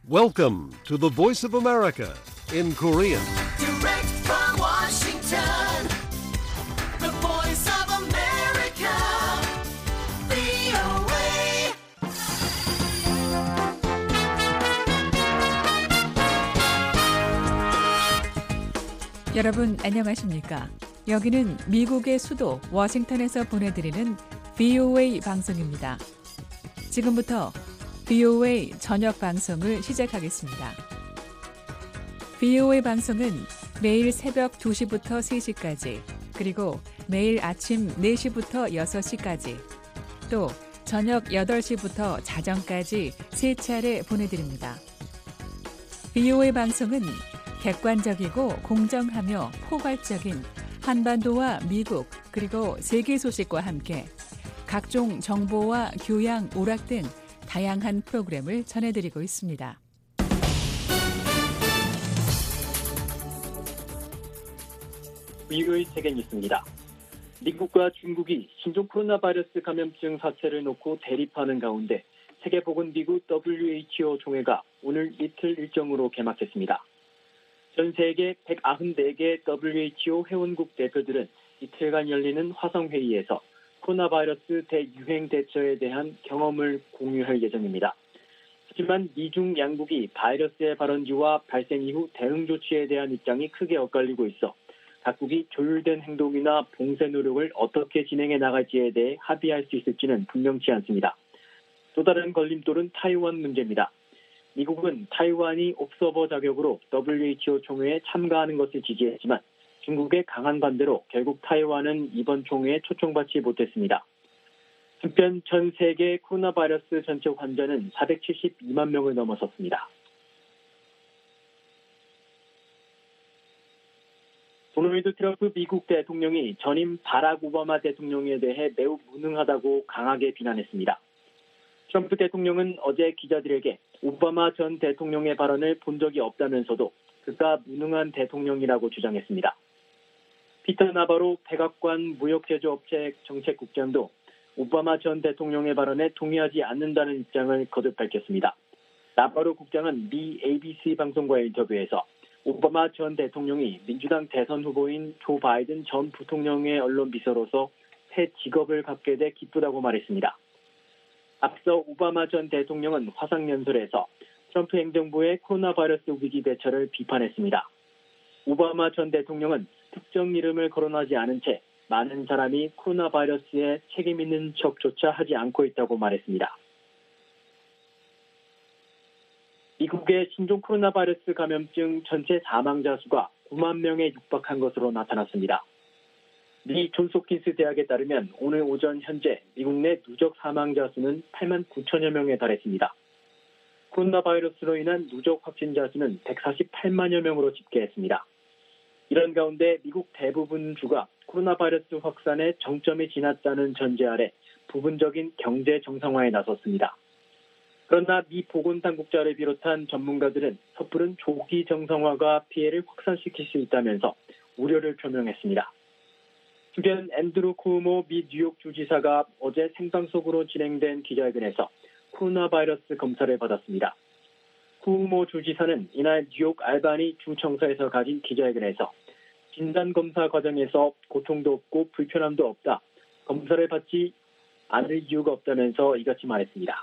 Welcome to the Voice of America in Korean. Direct from Washington, the Voice of America, VOA. 여러분 안녕하십니까? 여기는 미국의 수도 워싱턴에서 보내드리는 VOA 방송입니다. 지금부터 VOA 저녁 방송을 시작하겠습니다. VOA 방송은 매일 새벽 2시부터 3시까지, 그리고 매일 아침 4시부터 6시까지, 또 저녁 8시부터 자정까지 3차례 보내드립니다. VOA 방송은 객관적이고 공정하며 포괄적인 한반도와 미국 그리고 세계 소식과 함께 각종 정보와 교양, 오락 등 다양한 프로그램을 전해드리고 있습니다. VOA 세계 뉴스입니다. 미국과 중국이 신종 코로나 바이러스 감염증 사태를 놓고 대립하는 가운데 세계보건기구 WHO 총회가 오늘 이틀 일정으로 개막했습니다. 전 세계 194개 WHO 회원국 대표들은 이틀간 열리는 화상회의에서 코로나 바이러스 대유행 대처에 대한 경험을 공유할 예정입니다. 하지만 미중 양국이 바이러스의 발원지와 발생 이후 대응 조치에 대한 입장이 크게 엇갈리고 있어 각국이 조율된 행동이나 봉쇄 노력을 어떻게 진행해 나갈지에 대해 합의할 수 있을지는 분명치 않습니다. 또 다른 걸림돌은 타이완 문제입니다. 미국은 타이완이 옵서버 자격으로 WHO 총회에 참가하는 것을 지지했지만 중국의 강한 반대로 결국 타이완은 이번 총회에 초청받지 못했습니다. 한편 전 세계 코로나 바이러스 전체 환자는 472만 명을 넘어섰습니다. 도널드 트럼프 미국 대통령이 전임 바락 오바마 대통령에 대해 매우 무능하다고 강하게 비난했습니다. 트럼프 대통령은 어제 기자들에게 오바마 전 대통령의 발언을 본 적이 없다면서도 그가 무능한 대통령이라고 주장했습니다. 피터 나바로 백악관 무역제조업체 정책국장도 오바마 전 대통령의 발언에 동의하지 않는다는 입장을 거듭 밝혔습니다. 나바로 국장은 미 ABC 방송과의 인터뷰에서 오바마 전 대통령이 민주당 대선 후보인 조 바이든 전 부통령의 언론 비서로서 새 직업을 갖게 돼 기쁘다고 말했습니다. 앞서 오바마 전 대통령은 화상연설에서 트럼프 행정부의 코로나 바이러스 위기 대처를 비판했습니다. 오바마 전 대통령은 특정 이름을 거론하지 않은 채 많은 사람이 코로나 바이러스에 책임 있는 척조차 하지 않고 있다고 말했습니다. 미국의 신종 코로나 바이러스 감염증 전체 사망자 수가 9만 명에 육박한 것으로 나타났습니다. 미 존스홉킨스 대학에 따르면 오늘 오전 현재 미국 내 누적 사망자 수는 8만 9천여 명에 달했습니다. 코로나 바이러스로 인한 누적 확진자 수는 148만여 명으로 집계했습니다. 이런 가운데 미국 대부분 주가 코로나 바이러스 확산의 정점이 지났다는 전제 아래 부분적인 경제 정상화에 나섰습니다. 그러나 미 보건당국자를 비롯한 전문가들은 섣부른 조기 정상화가 피해를 확산시킬 수 있다면서 우려를 표명했습니다. 한편 앤드루 쿠오모 미 뉴욕 주지사가 어제 생방송으로 진행된 기자회견에서 코로나 바이러스 검사를 받았습니다. 쿠오모 주지사는 이날 뉴욕 알바니 주청사에서 가진 기자회견에서 진단검사 과정에서 고통도 없고 불편함도 없다. 검사를 받지 않을 이유가 없다면서 이같이 말했습니다.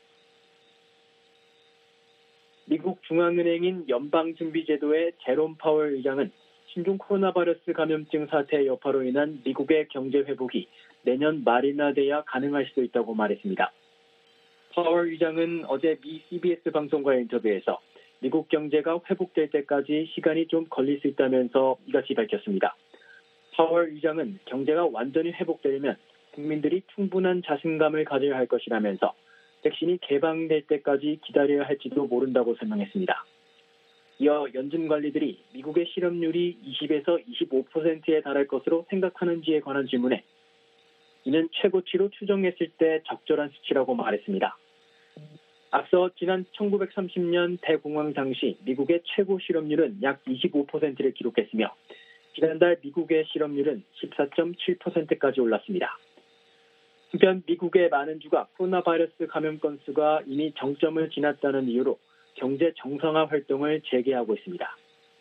미국 중앙은행인 연방준비제도의 제롬 파월 의장은 신종 코로나 바이러스 감염증 사태의 여파로 인한 미국의 경제 회복이 내년 말이나 돼야 가능할 수도 있다고 말했습니다. 파월 의장은 어제 미 CBS 방송과의 인터뷰에서 미국 경제가 회복될 때까지 시간이 좀 걸릴 수 있다면서 이같이 밝혔습니다. 파월 의장은 경제가 완전히 회복되려면 국민들이 충분한 자신감을 가져야 할 것이라면서 백신이 개방될 때까지 기다려야 할지도 모른다고 설명했습니다. 이어 연준 관리들이 미국의 실업률이 20에서 25%에 달할 것으로 생각하는지에 관한 질문에 이는 최고치로 추정했을 때 적절한 수치라고 말했습니다. 앞서 지난 1930년 대공황 당시 미국의 최고 실업률은 약 25%를 기록했으며 지난달 미국의 실업률은 14.7%까지 올랐습니다. 한편 미국의 많은 주가 코로나 바이러스 감염 건수가 이미 정점을 지났다는 이유로 경제 정상화 활동을 재개하고 있습니다.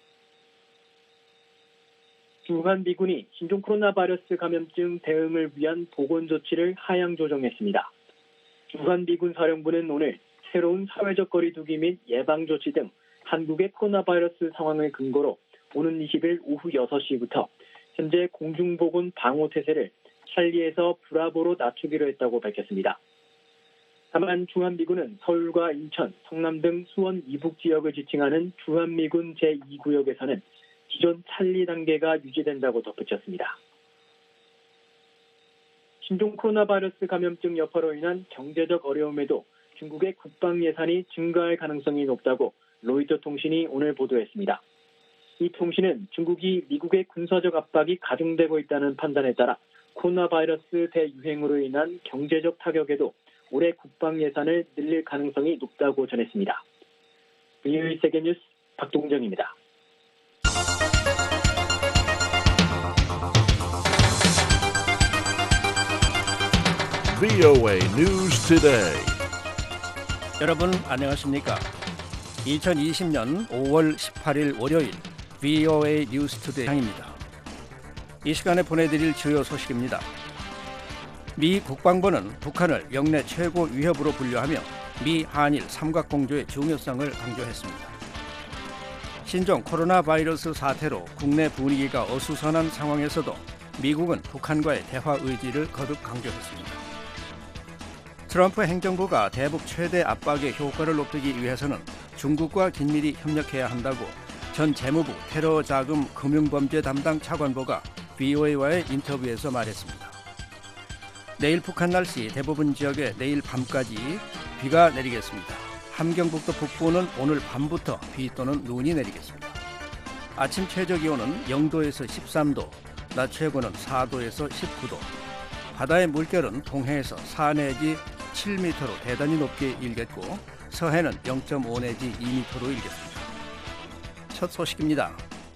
주한 미군이 신종 코로나 바이러스 감염증 대응을 위한 보건 조치를 하향 조정했습니다. 주한 미군 사령부는 오늘 새로운 사회적 거리두기 및 예방 조치 등 한국의 코로나 바이러스 상황을 근거로 오는 20일 오후 6시부터 현재 공중보건 방호 태세를 찰리에서 브라보로 낮추기로 했다고 밝혔습니다. 다만 주한미군은 서울과 인천, 성남 등 수원 이북 지역을 지칭하는 주한미군 제2구역에서는 기존 찰리 단계가 유지된다고 덧붙였습니다. 신종 코로나 바이러스 감염증 여파로 인한 경제적 어려움에도 중국의 국방 예산이 증가할 가능성이 높다고 로이터 통신이 오늘 보도했습니다. 이 통신은 중국이 미국의 군사적 압박이 가중되고 있다는 판단에 따라 코로나 바이러스 대유행으로 인한 경제적 타격에도 올해 국방 예산을 늘릴 가능성이 높다고 전했습니다. VOA 세계뉴스 박동정입니다. VOA News Today. 여러분 안녕하십니까? 2020년 5월 18일 월요일 VOA 뉴스 투데이입니다. 이 시간에 보내드릴 주요 소식입니다. 미 국방부는 북한을 역내 최고 위협으로 분류하며 미 한일 삼각공조의 중요성을 강조했습니다. 신종 코로나 바이러스 사태로 국내 분위기가 어수선한 상황에서도 미국은 북한과의 대화 의지를 거듭 강조했습니다. 트럼프 행정부가 대북 최대 압박의 효과를 높이기 위해서는 중국과 긴밀히 협력해야 한다고 전 재무부 테러 자금 금융범죄 담당 차관보가 VOA와의 인터뷰에서 말했습니다. 내일 북한 날씨 대부분 지역에 내일 밤까지 비가 내리겠습니다. 함경북도 북부는 오늘 밤부터 비 또는 눈이 내리겠습니다. 아침 최저 기온은 0도에서 13도, 낮 최고는 4도에서 19도. 바다의 물결은 동해에서 4 내지 7m로 대단히 높게 일겠고 서해는 0.5 내지 2m로 일겠습니다. 첫 소식입니다.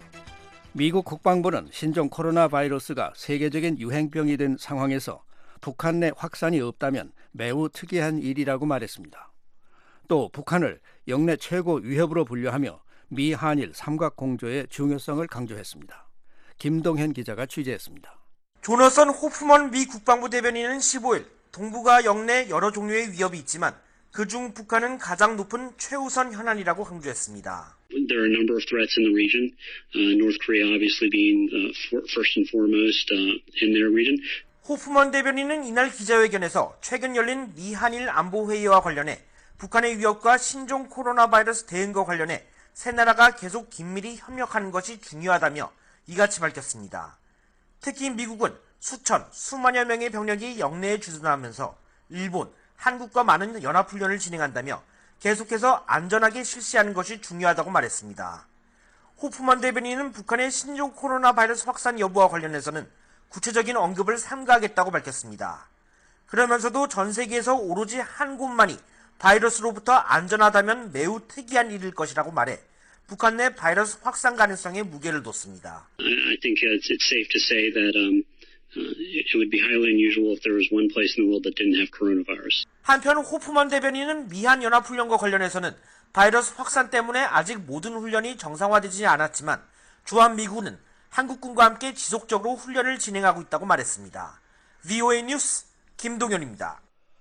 미국 국방부는 신종 코로나 바이러스가 세계적인 유행병이 된 상황에서 북한 내 확산이 없다면 매우 특이한 일이라고 말했습니다. 또 북한을 역내 최고 위협으로 분류하며 미 한일 삼각공조의 중요성을 강조했습니다. 김동현 기자가 취재했습니다. 조너선 호프먼 미 국방부 대변인은 15일 동북아 역내 여러 종류의 위협이 있지만 그중 북한은 가장 높은 최우선 현안이라고 강조했습니다. There are a number of threats in the region, North Korea obviously being first and foremost in their region. 호프먼 대변인은 이날 기자회견에서 최근 열린 미 한일 안보회의와 관련해 북한의 위협과 신종 코로나 바이러스 대응과 관련해 세 나라가 계속 긴밀히 협력하는 것이 중요하다며 이같이 밝혔습니다. 특히 미국은 수천, 수만여 명의 병력이 역내에 주둔하면서 일본, 한국과 많은 연합훈련을 진행한다며 계속해서 안전하게 실시하는 것이 중요하다고 말했습니다. 호프먼 대변인은 북한의 신종 코로나 바이러스 확산 여부와 관련해서는 구체적인 언급을 삼가하겠다고 밝혔습니다. 그러면서도 전 세계에서 오로지 한 곳만이 바이러스로부터 안전하다면 매우 특이한 일일 것이라고 말해 북한 내 바이러스 확산 가능성에 무게를 뒀습니다. I think it's safe to say that it would be highly unusual if there was one place in the world that didn't have coronavirus. 한편 호프먼 대변인은 미한 연합훈련과 관련해서는 바이러스 확산 때문에 아직 모든 훈련이 정상화되지 않았지만 주한미군은 한국군과 함께 지속적으로 훈련을 진행하고 있다고 말했습니다. VOA 뉴스 김동현입니다.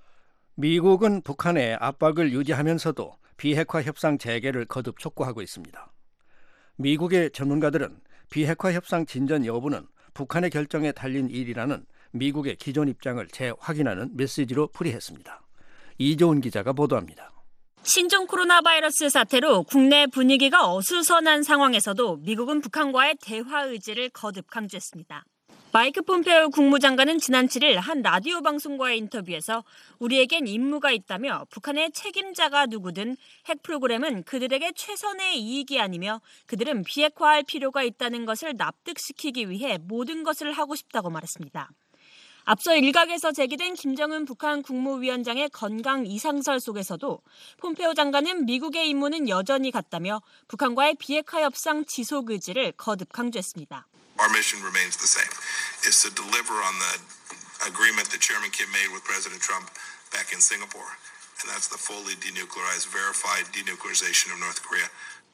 미국은 북한의 압박을 유지하면서도 비핵화 협상 재개를 거듭 촉구하고 있습니다. 미국의 전문가들은 비핵화 협상 진전 여부는 북한의 결정에 달린 일이라는 미국의 기존 입장을 재확인하는 메시지로 풀이했습니다. 이조은 기자가 보도합니다. 신종 코로나 바이러스 사태로 국내 분위기가 어수선한 상황에서도 미국은 북한과의 대화 의지를 거듭 강조했습니다. 마이크 폼페오 국무장관은 지난 7일 한 라디오 방송과의 인터뷰에서 우리에겐 임무가 있다며 북한의 책임자가 누구든 핵 프로그램은 그들에게 최선의 이익이 아니며 그들은 비핵화할 필요가 있다는 것을 납득시키기 위해 모든 것을 하고 싶다고 말했습니다. 앞서 일각에서 제기된 김정은 북한 국무위원장의 건강 이상설 속에서도 폼페오 장관은 미국의 임무는 여전히 같다며 북한과의 비핵화 협상 지속 의지를 거듭 강조했습니다. Our mission remains the same. Is to deliver on the agreement that Chairman Kim made with President Trump back in Singapore. and that's the fully denuclearized, verified denuclearization of North Korea.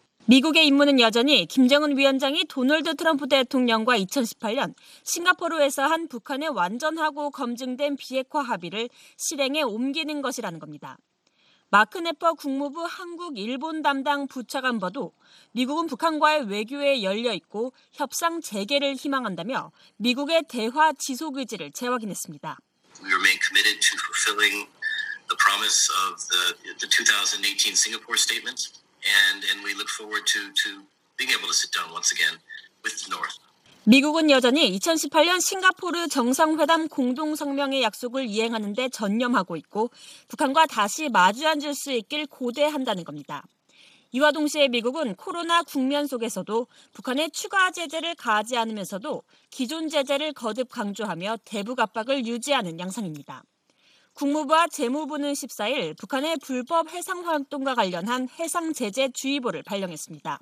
미국의 임무는 여전히 김정은 위원장이 도널드 트럼프 대통령과 2018년 싱가포르에서 한 북한의 완전하고 검증된 비핵화 합의를 실행에 옮기는 것이라는 겁니다. 마크 네퍼 국무부 한국 일본 담당 부차관보도 미국은 북한과의 외교에 열려 있고 협상 재개를 희망한다며 미국의 대화 지속 의지를 재확인했습니다. We remain committed to fulfilling the promise of the 2018 Singapore statement. And we look forward to being able to sit down once again with the North. 미국은 여전히 2018년 싱가포르 정상회담 공동성명의 약속을 이행하는 데 전념하고 있고 북한과 다시 마주 앉을 수 있길 고대한다는 겁니다. 이와 동시에 미국은 코로나 국면 속에서도 북한의 추가 제재를 가하지 않으면서도 기존 제재를 거듭 강조하며 대북 압박을 유지하는 양상입니다. 국무부와 재무부는 14일 북한의 불법 해상 활동과 관련한 해상 제재 주의보를 발령했습니다.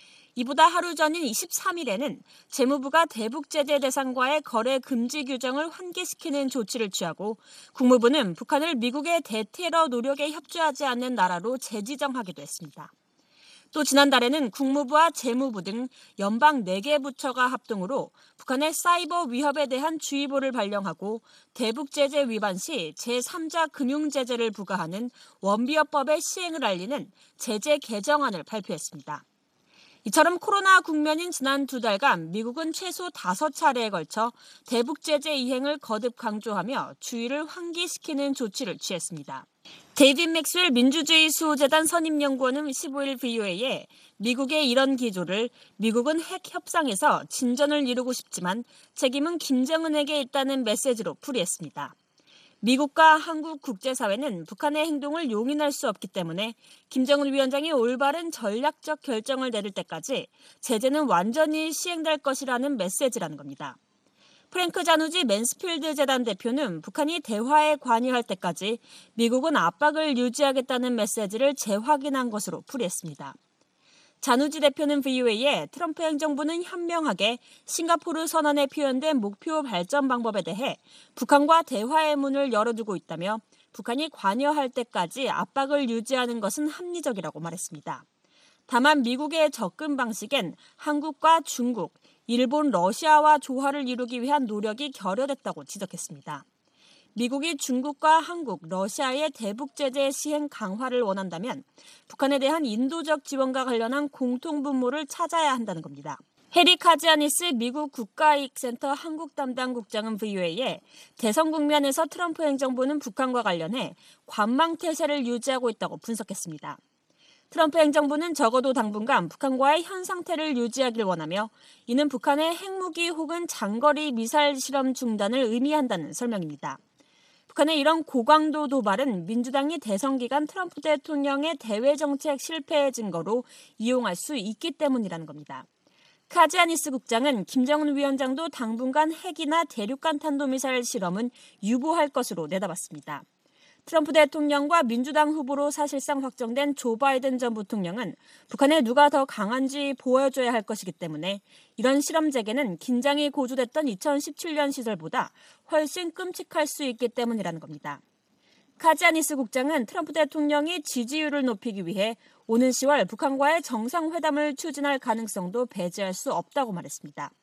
이보다 하루 전인 23일에는 재무부가 대북 제재 대상과의 거래 금지 규정을 환기시키는 조치를 취하고 국무부는 북한을 미국의 대테러 노력에 협조하지 않는 나라로 재지정하기도 했습니다. 또 지난달에는 국무부와 재무부 등 연방 4개 부처가 합동으로 북한의 사이버 위협에 대한 주의보를 발령하고 대북 제재 위반 시 제3자 금융제재를 부과하는 원비어법의 시행을 알리는 제재 개정안을 발표했습니다. 이처럼 코로나 국면인 지난 2달간 미국은 최소 5차례에 걸쳐 대북 제재 이행을 거듭 강조하며 주의를 환기시키는 조치를 취했습니다. 데이빗 맥스웰 민주주의 수호재단 선임연구원은 15일 VOA에 미국의 이런 기조를 미국은 핵 협상에서 진전을 이루고 싶지만 책임은 김정은에게 있다는 메시지로 풀이했습니다. 미국과 한국 국제사회는 북한의 행동을 용인할 수 없기 때문에 김정은 위원장이 올바른 전략적 결정을 내릴 때까지 제재는 완전히 시행될 것이라는 메시지라는 겁니다. 프랭크 자누지 맨스필드 재단 대표는 북한이 대화에 관여할 때까지 미국은 압박을 유지하겠다는 메시지를 재확인한 것으로 풀이했습니다. 자누지 대표는 VOA에 트럼프 행정부는 현명하게 싱가포르 선언에 표현된 목표 발전 방법에 대해 북한과 대화의 문을 열어두고 있다며 북한이 관여할 때까지 압박을 유지하는 것은 합리적이라고 말했습니다. 다만 미국의 접근 방식엔 한국과 중국, 일본, 러시아와 조화를 이루기 위한 노력이 결여됐다고 지적했습니다. 미국이 중국과 한국, 러시아의 대북 제재 시행 강화를 원한다면 북한에 대한 인도적 지원과 관련한 공통 분모를 찾아야 한다는 겁니다. 해리 카지아니스 미국 국가이익센터 한국 담당 국장은 VOA에 대선 국면에서 트럼프 행정부는 북한과 관련해 관망태세를 유지하고 있다고 분석했습니다. 트럼프 행정부는 적어도 당분간 북한과의 현 상태를 유지하길 원하며 이는 북한의 핵무기 혹은 장거리 미사일 실험 중단을 의미한다는 설명입니다. 북한의 이런 고강도 도발은 민주당이 대선 기간 트럼프 대통령의 대외 정책 실패의 증거로 이용할 수 있기 때문이라는 겁니다. 카지아니스 국장은 김정은 위원장도 당분간 핵이나 대륙간 탄도미사일 실험은 유보할 것으로 내다봤습니다. 트럼프 대통령과 민주당 후보로 사실상 확정된 조 바이든 전 부통령은 북한에 누가 더 강한지 보여줘야 할 것이기 때문에 이런 실험 재개는 긴장이 고조됐던 2017년 시절보다 훨씬 끔찍할 수 있기 때문이라는 겁니다. 카지아니스 국장은 트럼프 대통령이 지지율을 높이기 위해 오는 10월 북한과의 정상회담을 추진할 가능성도 배제할 수 없다고 말했습니다.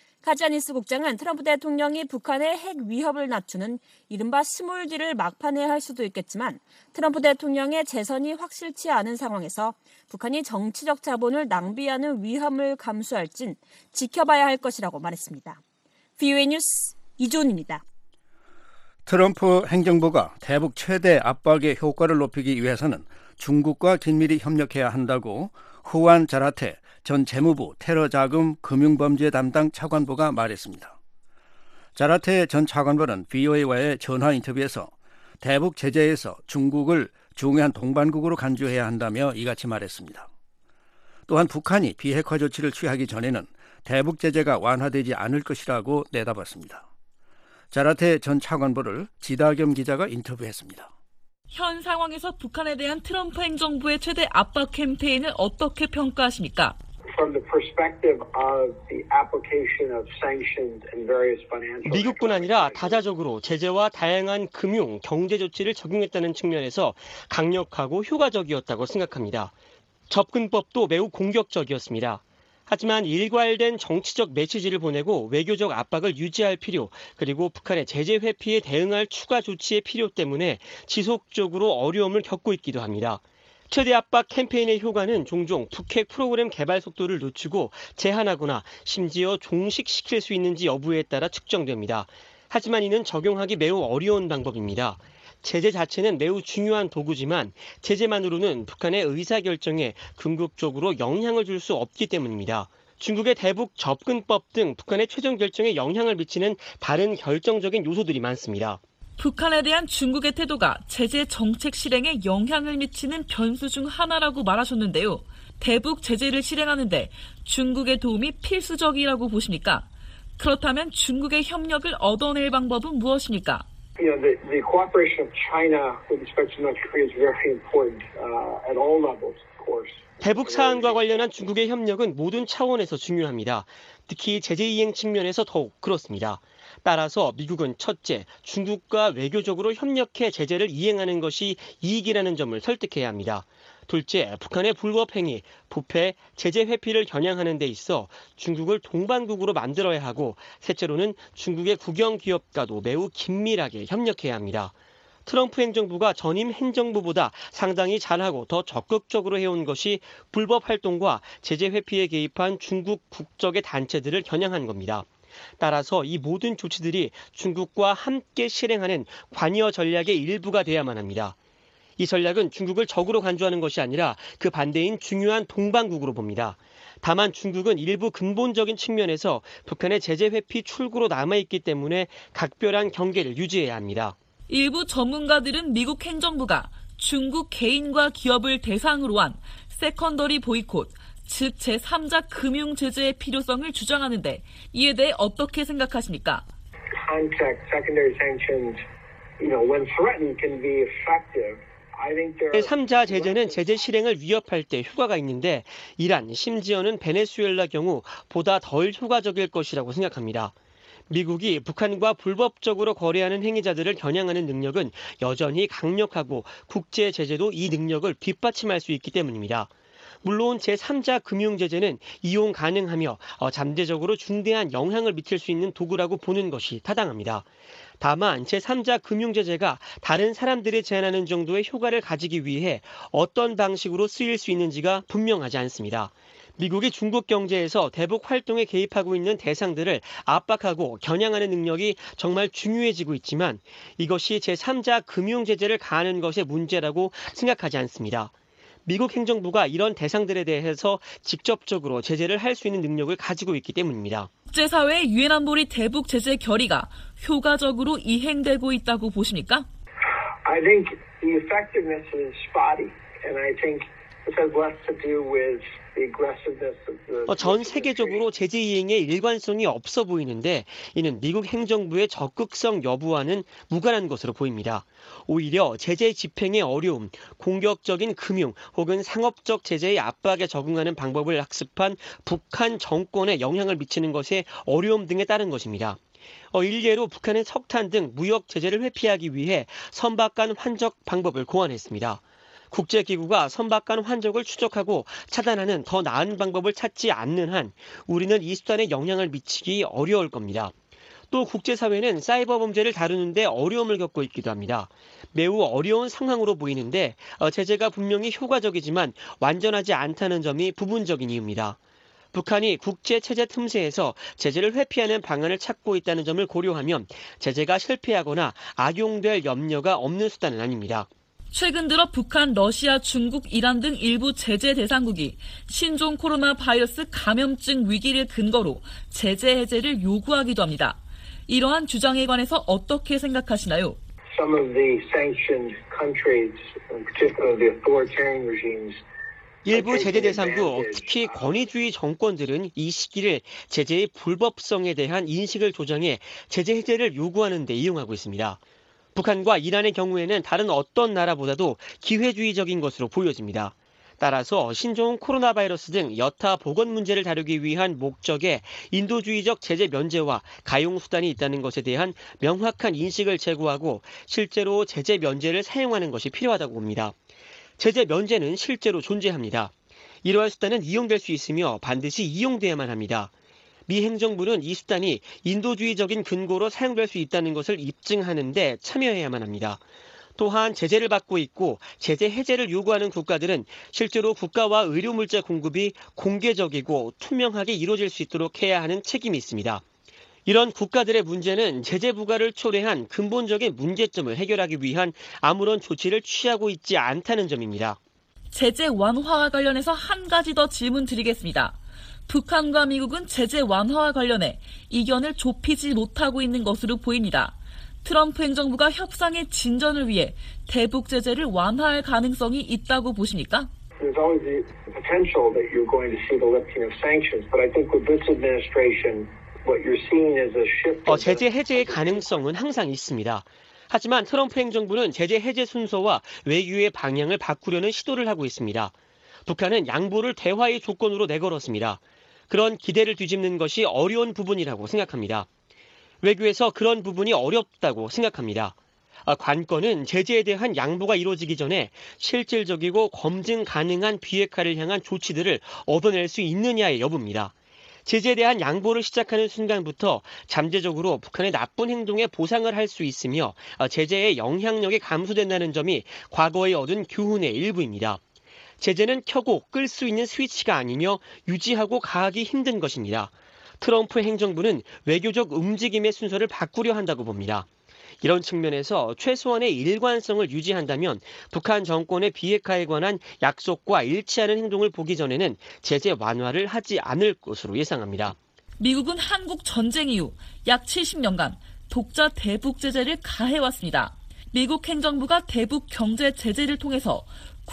카지아니스 국장은 트럼프 대통령이 북한의 핵 위협을 낮추는 이른바 스몰딜을 막판에 할 수도 있겠지만 트럼프 대통령의 재선이 확실치 않은 상황에서 북한이 정치적 자본을 낭비하는 위험을 감수할진 지켜봐야 할 것이라고 말했습니다. VOA 뉴스 이존입니다. 트럼프 행정부가 대북 최대 압박의 효과를 높이기 위해서는 중국과 긴밀히 협력해야 한다고 후안 자라테 전 재무부 테러자금 금융범죄 담당 차관보가 말했습니다. 자라테 전 차관보는 VOA와의 전화 인터뷰에서 대북 제재에서 중국을 중요한 동반국으로 간주해야 한다며 이같이 말했습니다. 또한 북한이 비핵화 조치를 취하기 전에는 대북 제재가 완화되지 않을 것이라고 내다봤습니다. 자라테 전 차관보를 지다겸 기자가 인터뷰했습니다. 현 상황에서 북한에 대한 트럼프 행정부의 최대 압박 캠페인을 어떻게 평가하십니까? 미국뿐 아니라 다자적으로 제재와 다양한 금융, 경제 조치를 적용했다는 측면에서 강력하고 효과적이었다고 생각합니다. 접근법도 매우 공격적이었습니다. 하지만 일괄된 정치적 메시지를 보내고 외교적 압박을 유지할 필요, 그리고 북한의 제재 회피에 대응할 추가 조치의 필요 때문에 지속적으로 어려움을 겪고 있기도 합니다. 최대 압박 캠페인의 효과는 종종 북핵 프로그램 개발 속도를 늦추고 제한하거나 심지어 종식시킬 수 있는지 여부에 따라 측정됩니다. 하지만 이는 적용하기 매우 어려운 방법입니다. 제재 자체는 매우 중요한 도구지만 제재만으로는 북한의 의사결정에 궁극적으로 영향을 줄 수 없기 때문입니다. 중국의 대북 접근법 등 북한의 최종 결정에 영향을 미치는 다른 결정적인 요소들이 많습니다. 북한에 대한 중국의 태도가 제재 정책 실행에 영향을 미치는 변수 중 하나라고 말하셨는데요. 대북 제재를 실행하는데 중국의 도움이 필수적이라고 보십니까? 그렇다면 중국의 협력을 얻어낼 방법은 무엇입니까? The cooperation of China with respect to North Korea is very important at all levels, of course. 대북 사안과 관련한 중국의 협력은 모든 차원에서 중요합니다. 특히 제재 이행 측면에서 더욱 그렇습니다. 따라서 미국은 첫째, 중국과 외교적으로 협력해 제재를 이행하는 것이 이익이라는 점을 설득해야 합니다. 둘째, 북한의 불법 행위, 부패, 제재 회피를 겨냥하는 데 있어 중국을 동반국으로 만들어야 하고, 셋째로는 중국의 국영 기업과도 매우 긴밀하게 협력해야 합니다. 트럼프 행정부가 전임 행정부보다 상당히 잘하고 더 적극적으로 해온 것이 불법 활동과 제재 회피에 개입한 중국 국적의 단체들을 겨냥한 겁니다. 따라서 이 모든 조치들이 중국과 함께 실행하는 관여 전략의 일부가 돼야만 합니다. 이 전략은 중국을 적으로 간주하는 것이 아니라 그 반대인 중요한 동반국으로 봅니다. 다만 중국은 일부 근본적인 측면에서 북한의 제재 회피 출구로 남아있기 때문에 각별한 경계를 유지해야 합니다. 일부 전문가들은 미국 행정부가 중국 개인과 기업을 대상으로 한 세컨더리 보이콧, 즉 제3자 금융 제재의 필요성을 주장하는데 이에 대해 어떻게 생각하십니까? Contact secondary sanctions, when threatened can be effective. 제3자 제재는 제재 실행을 위협할 때 효과가 있는데 이란, 심지어는 베네수엘라 경우 보다 덜 효과적일 것이라고 생각합니다. 미국이 북한과 불법적으로 거래하는 행위자들을 겨냥하는 능력은 여전히 강력하고 국제 제재도 이 능력을 뒷받침할 수 있기 때문입니다. 물론 제3자 금융제재는 이용 가능하며 잠재적으로 중대한 영향을 미칠 수 있는 도구라고 보는 것이 타당합니다. 다만 제3자 금융제재가 다른 사람들이 제한하는 정도의 효과를 가지기 위해 어떤 방식으로 쓰일 수 있는지가 분명하지 않습니다. 미국이 중국 경제에서 대북 활동에 개입하고 있는 대상들을 압박하고 겨냥하는 능력이 정말 중요해지고 있지만 이것이 제3자 금융제재를 가하는 것의 문제라고 생각하지 않습니다. 미국 행정부가 이런 대상들에 대해서 직접적으로 제재를 할 수 있는 능력을 가지고 있기 때문입니다. 국제사회의 유엔 안보리 대북 제재 결의가 효과적으로 이행되고 있다고 보십니까? I think the effectiveness is spotty, and I think this has less to do with the aggressiveness of the. 전 세계적으로 제재 이행에 일관성이 없어 보이는데 이는 미국 행정부의 적극성 여부와는 무관한 것으로 보입니다. 오히려 제재 집행의 어려움, 공격적인 금융 혹은 상업적 제재의 압박에 적응하는 방법을 학습한 북한 정권에 영향을 미치는 것에 어려움 등에 따른 것입니다. 일례로 북한은 석탄 등 무역 제재를 회피하기 위해 선박간 환적 방법을 고안했습니다. 국제기구가 선박간 환적을 추적하고 차단하는 더 나은 방법을 찾지 않는 한 우리는 이 수단에 영향을 미치기 어려울 겁니다. 또 국제사회는 사이버 범죄를 다루는 데 어려움을 겪고 있기도 합니다. 매우 어려운 상황으로 보이는데 제재가 분명히 효과적이지만 완전하지 않다는 점이 부분적인 이유입니다. 북한이 국제체제 틈새에서 제재를 회피하는 방안을 찾고 있다는 점을 고려하면 제재가 실패하거나 악용될 염려가 없는 수단은 아닙니다. 최근 들어 북한, 러시아, 중국, 이란 등 일부 제재 대상국이 신종 코로나 바이러스 감염증 위기를 근거로 제재 해제를 요구하기도 합니다. 이러한 주장에 관해서 어떻게 생각하시나요? Some of the sanctioned countries, particularly the authoritarian regimes, 일부 제재 대상국, 특히 권위주의 정권들은 이 시기를 제재의 불법성에 대한 인식을 조장해 제재 해제를 요구하는 데 이용하고 있습니다. 북한과 이란의 경우에는 다른 어떤 나라보다도 기회주의적인 것으로 보여집니다. 따라서 신종 코로나 바이러스 등 여타 보건 문제를 다루기 위한 목적의 인도주의적 제재 면제와 가용 수단이 있다는 것에 대한 명확한 인식을 제고하고 실제로 제재 면제를 사용하는 것이 필요하다고 봅니다. 제재 면제는 실제로 존재합니다. 이러한 수단은 이용될 수 있으며 반드시 이용돼야만 합니다. 미 행정부는 이 수단이 인도주의적인 근거로 사용될 수 있다는 것을 입증하는 데 참여해야만 합니다. 또한 제재를 받고 있고 제재 해제를 요구하는 국가들은 실제로 국가와 의료 물자 공급이 공개적이고 투명하게 이루어질 수 있도록 해야 하는 책임이 있습니다. 이런 국가들의 문제는 제재 부과를 초래한 근본적인 문제점을 해결하기 위한 아무런 조치를 취하고 있지 않다는 점입니다. 제재 완화와 관련해서 한 가지 더 질문 드리겠습니다. 북한과 미국은 제재 완화와 관련해 이견을 좁히지 못하고 있는 것으로 보입니다. 트럼프 행정부가 협상의 진전을 위해 대북 제재를 완화할 가능성이 있다고 보십니까? There's always the potential that you're going to see the lifting of sanctions, but I think with this administration, what you're seeing is a shift. 제재 해제의 가능성은 항상 있습니다. 하지만 트럼프 행정부는 제재 해제 순서와 외교의 방향을 바꾸려는 시도를 하고 있습니다. 북한은 양보를 대화의 조건으로 내걸었습니다. 그런 기대를 뒤집는 것이 어려운 부분이라고 생각합니다. 외교에서 그런 부분이 어렵다고 생각합니다. 관건은 제재에 대한 양보가 이루어지기 전에 실질적이고 검증 가능한 비핵화를 향한 조치들을 얻어낼 수 있느냐의 여부입니다. 제재에 대한 양보를 시작하는 순간부터 잠재적으로 북한의 나쁜 행동에 보상을 할 수 있으며 제재의 영향력이 감소된다는 점이 과거에 얻은 교훈의 일부입니다. 제재는 켜고 끌 수 있는 스위치가 아니며 유지하고 가하기 힘든 것입니다. 트럼프 행정부는 외교적 움직임의 순서를 바꾸려 한다고 봅니다. 이런 측면에서 최소한의 일관성을 유지한다면 북한 정권의 비핵화에 관한 약속과 일치하는 행동을 보기 전에는 제재 완화를 하지 않을 것으로 예상합니다. 미국은 한국 전쟁 이후 약 70년간 독자 대북 제재를 가해왔습니다. 미국 행정부가 대북 경제 제재를 통해서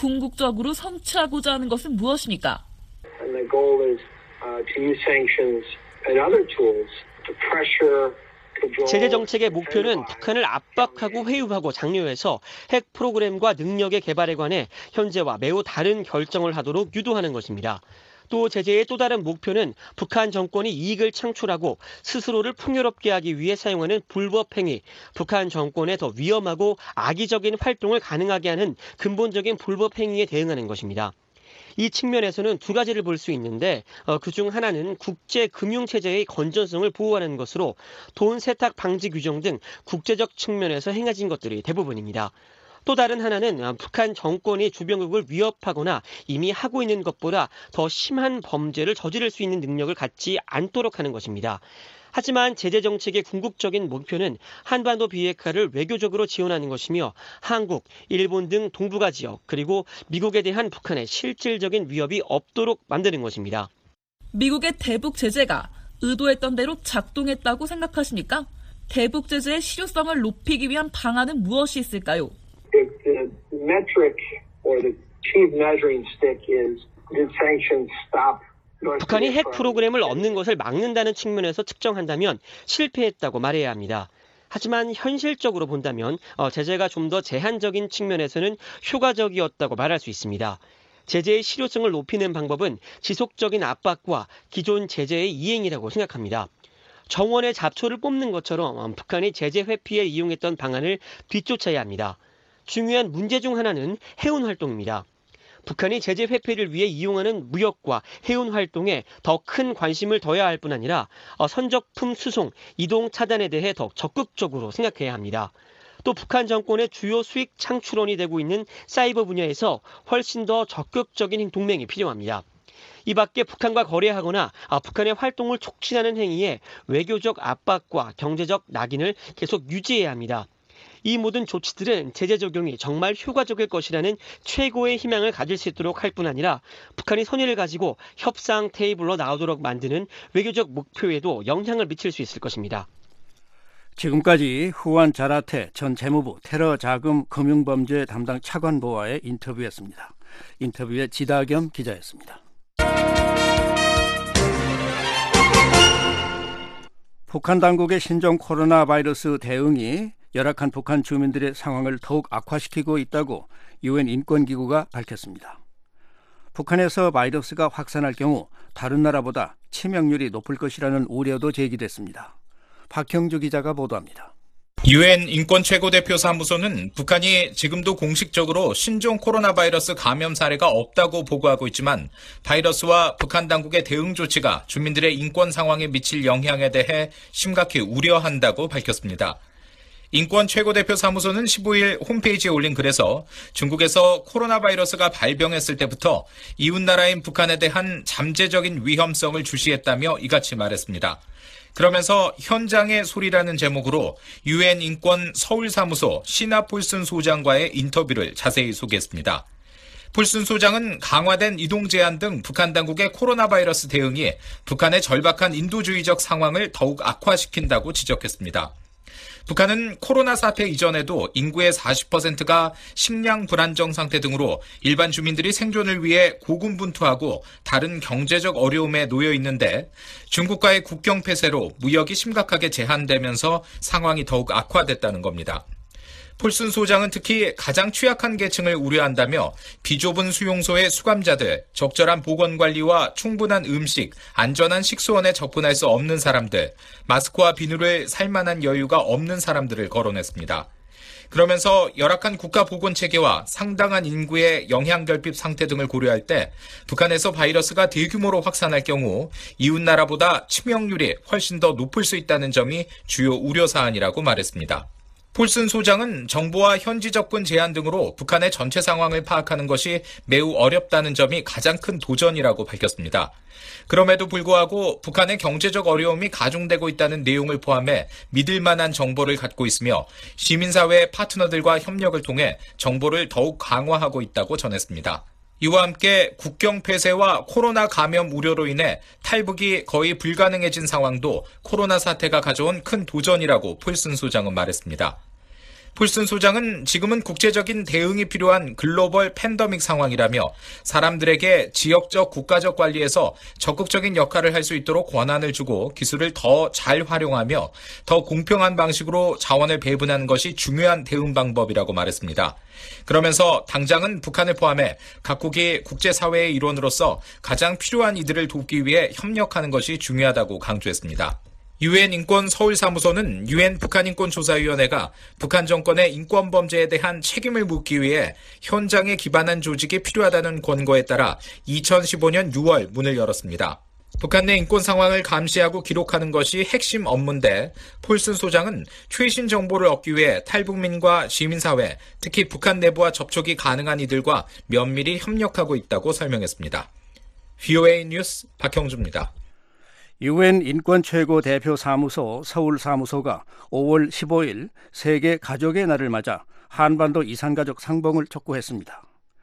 궁극적으로 성취하고자 하는 것은 무엇입니까? And the goal is to use sanctions and other tools to pressure. 제재 정책의 목표는 북한을 압박하고 회유하고 장려해서 핵 프로그램과 능력의 개발에 관해 현재와 매우 다른 결정을 하도록 유도하는 것입니다. 또 제재의 또 다른 목표는 북한 정권이 이익을 창출하고 스스로를 풍요롭게 하기 위해 사용하는 불법 행위, 북한 정권의 더 위험하고 악의적인 활동을 가능하게 하는 근본적인 불법 행위에 대응하는 것입니다. 이 측면에서는 두 가지를 볼 수 있는데 그중 하나는 국제금융체제의 건전성을 보호하는 것으로 돈 세탁 방지 규정 등 국제적 측면에서 행해진 것들이 대부분입니다. 또 다른 하나는 북한 정권이 주변국을 위협하거나 이미 하고 있는 것보다 더 심한 범죄를 저지를 수 있는 능력을 갖지 않도록 하는 것입니다. 하지만 제재 정책의 궁극적인 목표는 한반도 비핵화를 외교적으로 지원하는 것이며 한국, 일본 등 동북아 지역 그리고 미국에 대한 북한의 실질적인 위협이 없도록 만드는 것입니다. 미국의 대북 제재가 의도했던 대로 작동했다고 생각하십니까? 대북 제재의 실효성을 높이기 위한 방안은 무엇이 있을까요? The metric or the chief measuring stick is did sanctions stop? 북한이 핵 프로그램을 얻는 것을 막는다는 측면에서 측정한다면 실패했다고 말해야 합니다. 하지만 현실적으로 본다면 제재가 좀 더 제한적인 측면에서는 효과적이었다고 말할 수 있습니다. 제재의 실효성을 높이는 방법은 지속적인 압박과 기존 제재의 이행이라고 생각합니다. 정원의 잡초를 뽑는 것처럼 북한이 제재 회피에 이용했던 방안을 뒤쫓아야 합니다. 중요한 문제 중 하나는 해운 활동입니다. 북한이 제재 회피를 위해 이용하는 무역과 해운 활동에 더 큰 관심을 둬야 할 뿐 아니라 선적품 수송, 이동 차단에 대해 더 적극적으로 생각해야 합니다. 또 북한 정권의 주요 수익 창출원이 되고 있는 사이버 분야에서 훨씬 더 적극적인 동맹이 필요합니다. 이 밖에 북한과 거래하거나 북한의 활동을 촉진하는 행위에 외교적 압박과 경제적 낙인을 계속 유지해야 합니다. 이 모든 조치들은 제재 적용이 정말 효과적일 것이라는 최고의 희망을 가질 수 있도록 할 뿐 아니라 북한이 선의를 가지고 협상 테이블로 나오도록 만드는 외교적 목표에도 영향을 미칠 수 있을 것입니다. 지금까지 후안 자라테 전 재무부 테러 자금 금융범죄 담당 차관보와의 인터뷰였습니다. 인터뷰의 지다겸 기자였습니다. 북한 당국의 신종 코로나 바이러스 대응이 열악한 북한 주민들의 상황을 더욱 악화시키고 있다고 유엔 인권기구가 밝혔습니다. 북한에서 바이러스가 확산할 경우 다른 나라보다 치명률이 높을 것이라는 우려도 제기됐습니다. 박형주 기자가 보도합니다. 유엔 인권 최고대표 사무소는 북한이 지금도 공식적으로 신종 코로나 바이러스 감염 사례가 없다고 보고하고 있지만 바이러스와 북한 당국의 대응 조치가 주민들의 인권 상황에 미칠 영향에 대해 심각히 우려한다고 밝혔습니다. 인권 최고대표 사무소는 15일 홈페이지에 올린 글에서 중국에서 코로나 바이러스가 발병했을 때부터 이웃나라인 북한에 대한 잠재적인 위험성을 주시했다며 이같이 말했습니다. 그러면서 현장의 소리라는 제목으로 유엔 인권 서울사무소 시나 폴슨 소장과의 인터뷰를 자세히 소개했습니다. 폴슨 소장은 강화된 이동 제한 등 북한 당국의 코로나 바이러스 대응이 북한의 절박한 인도주의적 상황을 더욱 악화시킨다고 지적했습니다. 북한은 코로나 사태 이전에도 인구의 40%가 식량 불안정 상태 등으로 일반 주민들이 생존을 위해 고군분투하고 다른 경제적 어려움에 놓여 있는데 중국과의 국경 폐쇄로 무역이 심각하게 제한되면서 상황이 더욱 악화됐다는 겁니다. 폴슨 소장은 특히 가장 취약한 계층을 우려한다며 비좁은 수용소의 수감자들, 적절한 보건관리와 충분한 음식, 안전한 식수원에 접근할 수 없는 사람들, 마스크와 비누를 살 만한 여유가 없는 사람들을 거론했습니다. 그러면서 열악한 국가보건체계와 상당한 인구의 영양결핍 상태 등을 고려할 때 북한에서 바이러스가 대규모로 확산할 경우 이웃나라보다 치명률이 훨씬 더 높을 수 있다는 점이 주요 우려사안이라고 말했습니다. 폴슨 소장은 정보와 현지 접근 제한 등으로 북한의 전체 상황을 파악하는 것이 매우 어렵다는 점이 가장 큰 도전이라고 밝혔습니다. 그럼에도 불구하고 북한의 경제적 어려움이 가중되고 있다는 내용을 포함해 믿을 만한 정보를 갖고 있으며 시민사회 파트너들과 협력을 통해 정보를 더욱 강화하고 있다고 전했습니다. 이와 함께 국경 폐쇄와 코로나 감염 우려로 인해 탈북이 거의 불가능해진 상황도 코로나 사태가 가져온 큰 도전이라고 폴슨 소장은 말했습니다. 폴슨 소장은 지금은 국제적인 대응이 필요한 글로벌 팬데믹 상황이라며 사람들에게 지역적 국가적 관리에서 적극적인 역할을 할 수 있도록 권한을 주고 기술을 더 잘 활용하며 더 공평한 방식으로 자원을 배분하는 것이 중요한 대응 방법이라고 말했습니다. 그러면서 당장은 북한을 포함해 각국이 국제사회의 일원으로서 가장 필요한 이들을 돕기 위해 협력하는 것이 중요하다고 강조했습니다. 유엔 인권 서울사무소는 유엔 북한인권조사위원회가 북한 정권의 인권범죄에 대한 책임을 묻기 위해 현장에 기반한 조직이 필요하다는 권고에 따라 2015년 6월 문을 열었습니다. 북한 내 인권 상황을 감시하고 기록하는 것이 핵심 업무인데 폴슨 소장은 최신 정보를 얻기 위해 탈북민과 시민사회, 특히 북한 내부와 접촉이 가능한 이들과 면밀히 협력하고 있다고 설명했습니다. VOA 뉴스 박형주입니다. 유엔 인권 최고 대표 사무소 서울 사무소가 5월 15일 세계 가족의 날을 맞아 한반도 이산가족 상봉을 촉구했습니다.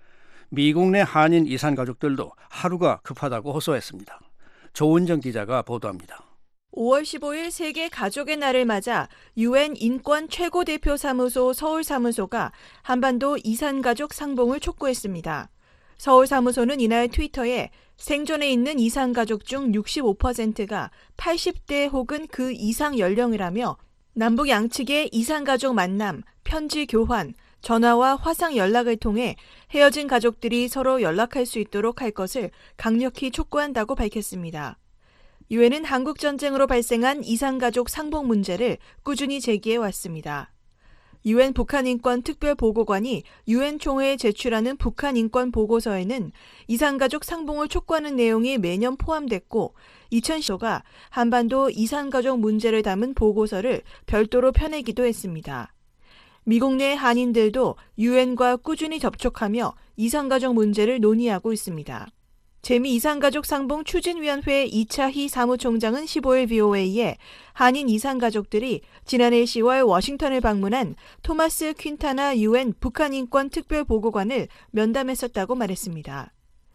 미국 내 한인 이산가족들도 하루가 급하다고 호소했습니다. 조은정 기자가 보도합니다. 5월 15일 세계 가족의 날을 맞아 유엔 인권 최고 대표 사무소 서울 사무소가 한반도 이산가족 상봉을 촉구했습니다. 서울 사무소는 이날 트위터에 생존해 있는 이산가족 중 65%가 80대 혹은 그 이상 연령이라며 남북 양측의 이산가족 만남, 편지 교환, 전화와 화상 연락을 통해 헤어진 가족들이 서로 연락할 수 있도록 할 것을 강력히 촉구한다고 밝혔습니다. 유엔은 한국전쟁으로 발생한 이산가족 상봉 문제를 꾸준히 제기해 왔습니다. 유엔 북한인권 특별보고관이 유엔 총회에 제출하는 북한인권 보고서에는 이산가족 상봉을 촉구하는 내용이 매년 포함됐고 2010년가 한반도 이산가족 문제를 담은 보고서를 별도로 펴내기도 했습니다. 미국 내 한인들도 유엔과 꾸준히 접촉하며 이산가족 문제를 논의하고 있습니다. 재미이산가족 상봉 추진위원회 이차희 사무총장은 15일 VOA에 한인 이산가족들이 지난해 10월 워싱턴을 방문한 토마스 퀸타나 유엔 북한인권 특별보고관을 면담했었다고 말했습니다.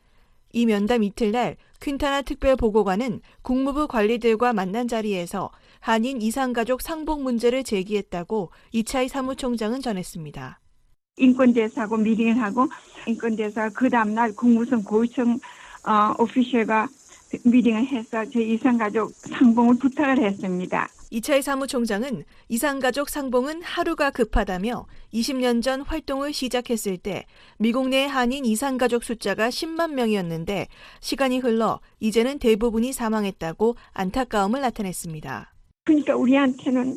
이 면담 이틀날 퀸타나 특별보고관은 국무부 관리들과 만난 자리에서 한인 이산가족 상봉 문제를 제기했다고 이차희 사무총장은 전했습니다. 인권대사하고 미팅을 하고 인권대사 그 다음날 국무성 고위층 오피셜과 미팅을 해서 제 이산가족 상봉을 부탁을 했습니다. 이차희 사무총장은 이산가족 상봉은 하루가 급하다며 20년 전 활동을 시작했을 때 미국 내 한인 이산가족 숫자가 10만 명이었는데 시간이 흘러 이제는 대부분이 사망했다고 안타까움을 나타냈습니다. 그러니까 우리한테는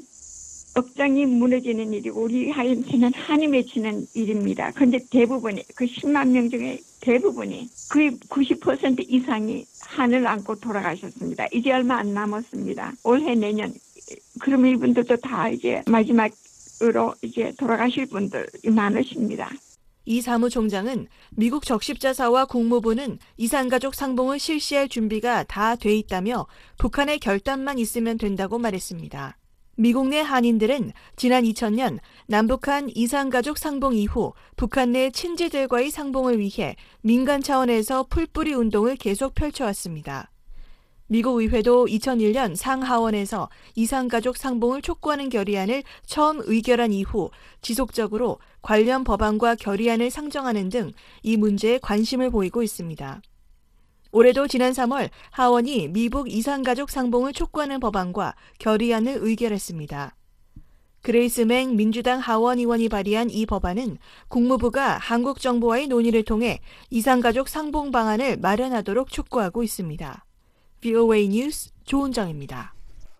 억장이 무너지는 일이고 우리한테는 한이 맺히는 일입니다. 그런데 대부분이 그 10만 명 중에 대부분이 거의 90% 이상이 한을 안고 돌아가셨습니다. 이제 얼마 안 남았습니다. 올해 내년 그럼 이분들도 다 이제 마지막으로 이제 돌아가실 분들이 많으십니다. 이 사무총장은 미국 적십자사와 국무부는 이산가족 상봉을 실시할 준비가 다 돼 있다며 북한의 결단만 있으면 된다고 말했습니다. 미국 내 한인들은 지난 2000년 남북한 이산가족 상봉 이후 북한 내 친지들과의 상봉을 위해 민간 차원에서 풀뿌리 운동을 계속 펼쳐왔습니다. 미국 의회도 2001년 상하원에서 이산가족 상봉을 촉구하는 결의안을 처음 의결한 이후 지속적으로 관련 법안과 결의안을 상정하는 등 이 문제에 관심을 보이고 있습니다. 올해도 지난 3월 하원이 미북 이산가족 상봉을 촉구하는 법안과 결의안을 의결했습니다. 그레이스 맹 민주당 하원 의원이 발의한 이 법안은 국무부가 한국 정부와의 논의를 통해 이산가족 상봉 방안을 마련하도록 촉구하고 있습니다. VOA 뉴스 조은정입니다.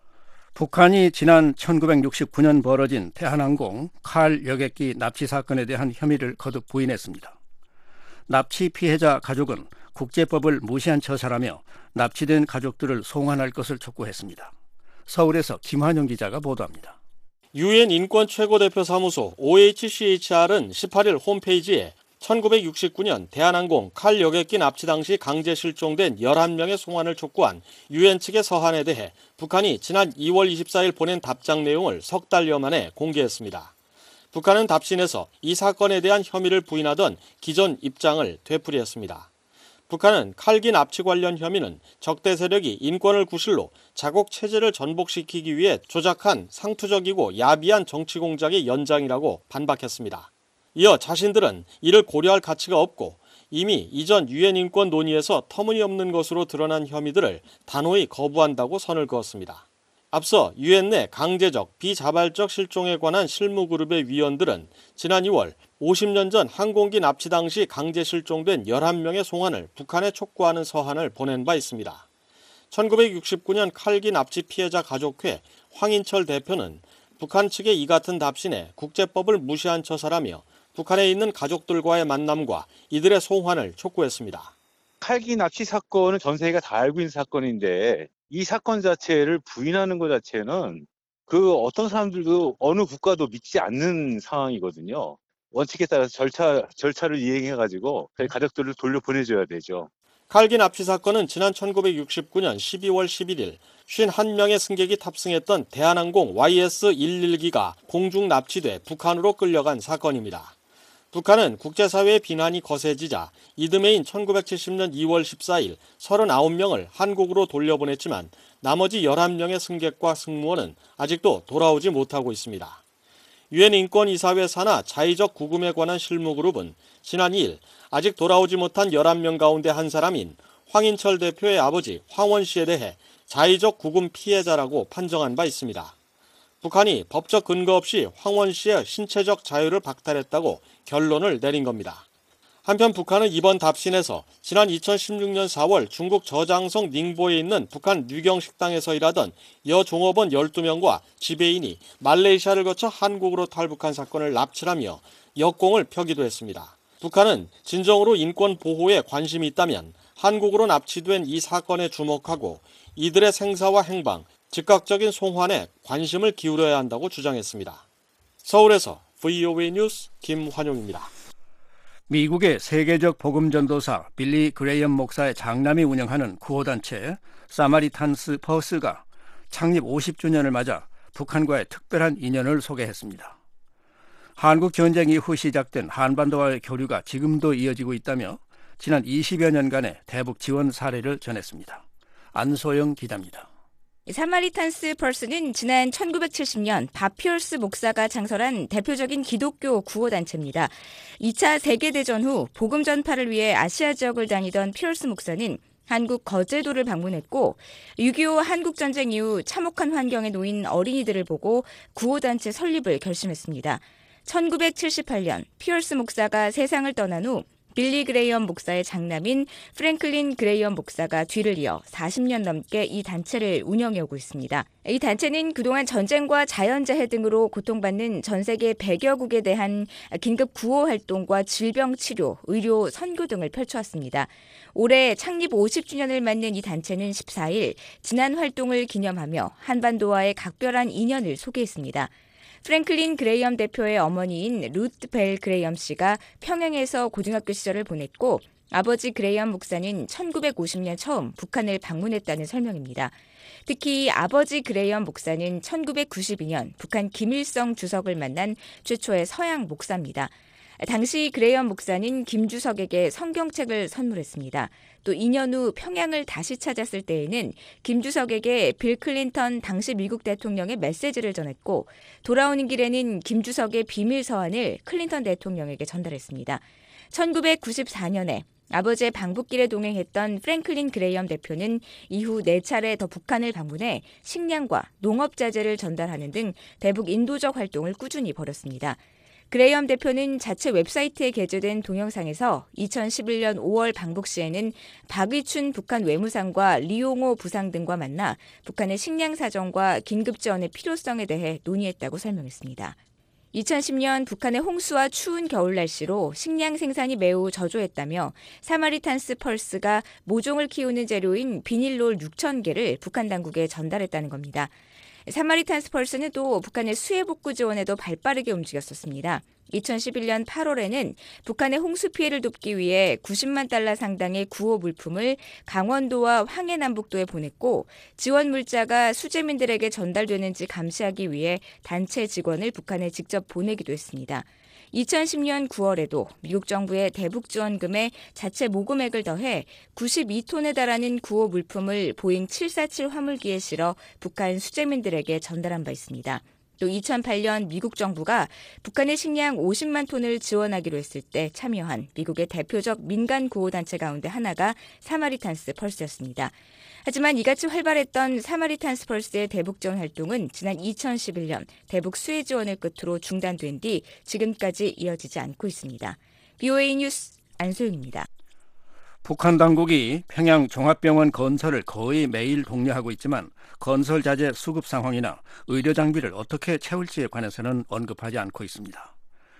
북한이 지난 1969년 벌어진 대한항공 칼 여객기 납치 사건에 대한 혐의를 거듭 부인했습니다. 납치 피해자 가족은 국제법을 무시한 처사라며 납치된 가족들을 송환할 것을 촉구했습니다. 서울에서 김환영 기자가 보도합니다. 유엔 인권 최고대표 사무소 OHCHR은 18일 홈페이지에 1969년 대한항공 칼 여객기 납치 당시 강제 실종된 11명의 송환을 촉구한 유엔 측의 서한에 대해 북한이 지난 2월 24일 보낸 답장 내용을 석 달여 만에 공개했습니다. 북한은 답신에서 이 사건에 대한 혐의를 부인하던 기존 입장을 되풀이했습니다. 북한은 칼기 납치 관련 혐의는 적대 세력이 인권을 구실로 자국 체제를 전복시키기 위해 조작한 상투적이고 야비한 정치 공작의 연장이라고 반박했습니다. 이어 자신들은 이를 고려할 가치가 없고 이미 이전 유엔 인권 논의에서 터무니없는 것으로 드러난 혐의들을 단호히 거부한다고 선을 그었습니다. 앞서 유엔 내 강제적, 비자발적 실종에 관한 실무그룹의 위원들은 지난 2월 50년 전 항공기 납치 당시 강제 실종된 11명의 송환을 북한에 촉구하는 서한을 보낸 바 있습니다. 1969년 칼기 납치 피해자 가족회 황인철 대표는 북한 측의 이 같은 답신에 국제법을 무시한 처사라며 북한에 있는 가족들과의 만남과 이들의 송환을 촉구했습니다. 칼기 납치 사건은 전 세계가 다 알고 있는 사건인데 이 사건 자체를 부인하는 것 자체는 그 어떤 사람들도 어느 국가도 믿지 않는 상황이거든요. 원칙에 따라서 절차를 이행해가지고 저희 가족들을 돌려보내줘야 되죠. 칼기 납치 사건은 지난 1969년 12월 11일 51명의 승객이 탑승했던 대한항공 YS-111기가 공중 납치돼 북한으로 끌려간 사건입니다. 북한은 국제사회의 비난이 거세지자 이듬해인 1970년 2월 14일 39명을 한국으로 돌려보냈지만 나머지 11명의 승객과 승무원은 아직도 돌아오지 못하고 있습니다. 유엔 인권이사회 산하 자의적 구금에 관한 실무그룹은 지난 2일 아직 돌아오지 못한 11명 가운데 한 사람인 황인철 대표의 아버지 황원 씨에 대해 자의적 구금 피해자라고 판정한 바 있습니다. 북한이 법적 근거 없이 황원 씨의 신체적 자유를 박탈했다고 결론을 내린 겁니다. 한편 북한은 이번 답신에서 지난 2016년 4월 중국 저장성 닝보에 있는 북한 뉴경 식당에서 일하던 여종업원 12명과 지배인이 말레이시아를 거쳐 한국으로 탈북한 사건을 납치하며 역공을 펴기도 했습니다. 북한은 진정으로 인권 보호에 관심이 있다면 한국으로 납치된 이 사건에 주목하고 이들의 생사와 행방, 즉각적인 송환에 관심을 기울여야 한다고 주장했습니다. 서울에서 VOA 뉴스 김환용입니다. 미국의 세계적 복음 전도사 빌리 그레이엄 목사의 장남이 운영하는 구호단체 사마리탄스 퍼스가 창립 50주년을 맞아 북한과의 특별한 인연을 소개했습니다. 한국 전쟁 이후 시작된 한반도와의 교류가 지금도 이어지고 있다며 지난 20여 년간의 대북 지원 사례를 전했습니다. 안소영 기자입니다. 사마리탄스 펄스는 지난 1970년 밥 피어스 목사가 창설한 대표적인 기독교 구호단체입니다. 2차 세계대전 후 복음 전파를 위해 아시아 지역을 다니던 피어스 목사는 한국 거제도를 방문했고 6.25 한국전쟁 이후 참혹한 환경에 놓인 어린이들을 보고 구호단체 설립을 결심했습니다. 1978년 피어스 목사가 세상을 떠난 후 빌리 그레이엄 목사의 장남인 프랭클린 그레이엄 목사가 뒤를 이어 40년 넘게 이 단체를 운영해오고 있습니다. 이 단체는 그동안 전쟁과 자연재해 등으로 고통받는 전 세계 100여국에 대한 긴급 구호 활동과 질병 치료, 의료, 선교 등을 펼쳐왔습니다. 올해 창립 50주년을 맞는 이 단체는 14일 지난 활동을 기념하며 한반도와의 각별한 인연을 소개했습니다. 프랭클린 그레이엄 대표의 어머니인 루트 벨 그레이엄 씨가 평양에서 고등학교 시절을 보냈고 아버지 그레이엄 목사는 1950년 처음 북한을 방문했다는 설명입니다. 특히 아버지 그레이엄 목사는 1992년 북한 김일성 주석을 만난 최초의 서양 목사입니다. 당시 그레이엄 목사는 김 주석에게 성경책을 선물했습니다. 또 2년 후 평양을 다시 찾았을 때에는 김 주석에게 빌 클린턴 당시 미국 대통령의 메시지를 전했고 돌아오는 길에는 김 주석의 비밀 서한을 클린턴 대통령에게 전달했습니다. 1994년에 아버지의 방북길에 동행했던 프랭클린 그레이엄 대표는 이후 4차례 더 북한을 방문해 식량과 농업자재를 전달하는 등 대북 인도적 활동을 꾸준히 벌였습니다. 그레이엄 대표는 자체 웹사이트에 게재된 동영상에서 2011년 5월 방북 시에는 박의춘 북한 외무상과 리용호 부상 등과 만나 북한의 식량 사정과 긴급 지원의 필요성에 대해 논의했다고 설명했습니다. 2010년 북한의 홍수와 추운 겨울 날씨로 식량 생산이 매우 저조했다며 사마리탄스 펄스가 모종을 키우는 재료인 비닐롤 6,000개를 북한 당국에 전달했다는 겁니다. 사마리탄스 펄스는 또 북한의 수해 복구 지원에도 발빠르게 움직였었습니다. 2011년 8월에는 북한의 홍수 피해를 돕기 위해 90만 달러 상당의 구호 물품을 강원도와 황해남북도에 보냈고 지원 물자가 수재민들에게 전달되는지 감시하기 위해 단체 직원을 북한에 직접 보내기도 했습니다. 2010년 9월에도 미국 정부의 대북 지원금에 자체 모금액을 더해 92톤에 달하는 구호 물품을 보잉 747 화물기에 실어 북한 수재민들에게 전달한 바 있습니다. 또 2008년 미국 정부가 북한의 식량 50만 톤을 지원하기로 했을 때 참여한 미국의 대표적 민간 구호단체 가운데 하나가 사마리탄스 펄스였습니다. 하지만 이같이 활발했던 사마리탄스 펄스의 대북 지원 활동은 지난 2011년 대북 수해 지원을 끝으로 중단된 뒤 지금까지 이어지지 않고 있습니다. VOA 뉴스 안소영입니다. 북한 당국이 평양 종합병원 건설을 거의 매일 독려하고 있지만 건설 자재 수급 상황이나 의료 장비를 어떻게 채울지에 관해서는 언급하지 않고 있습니다.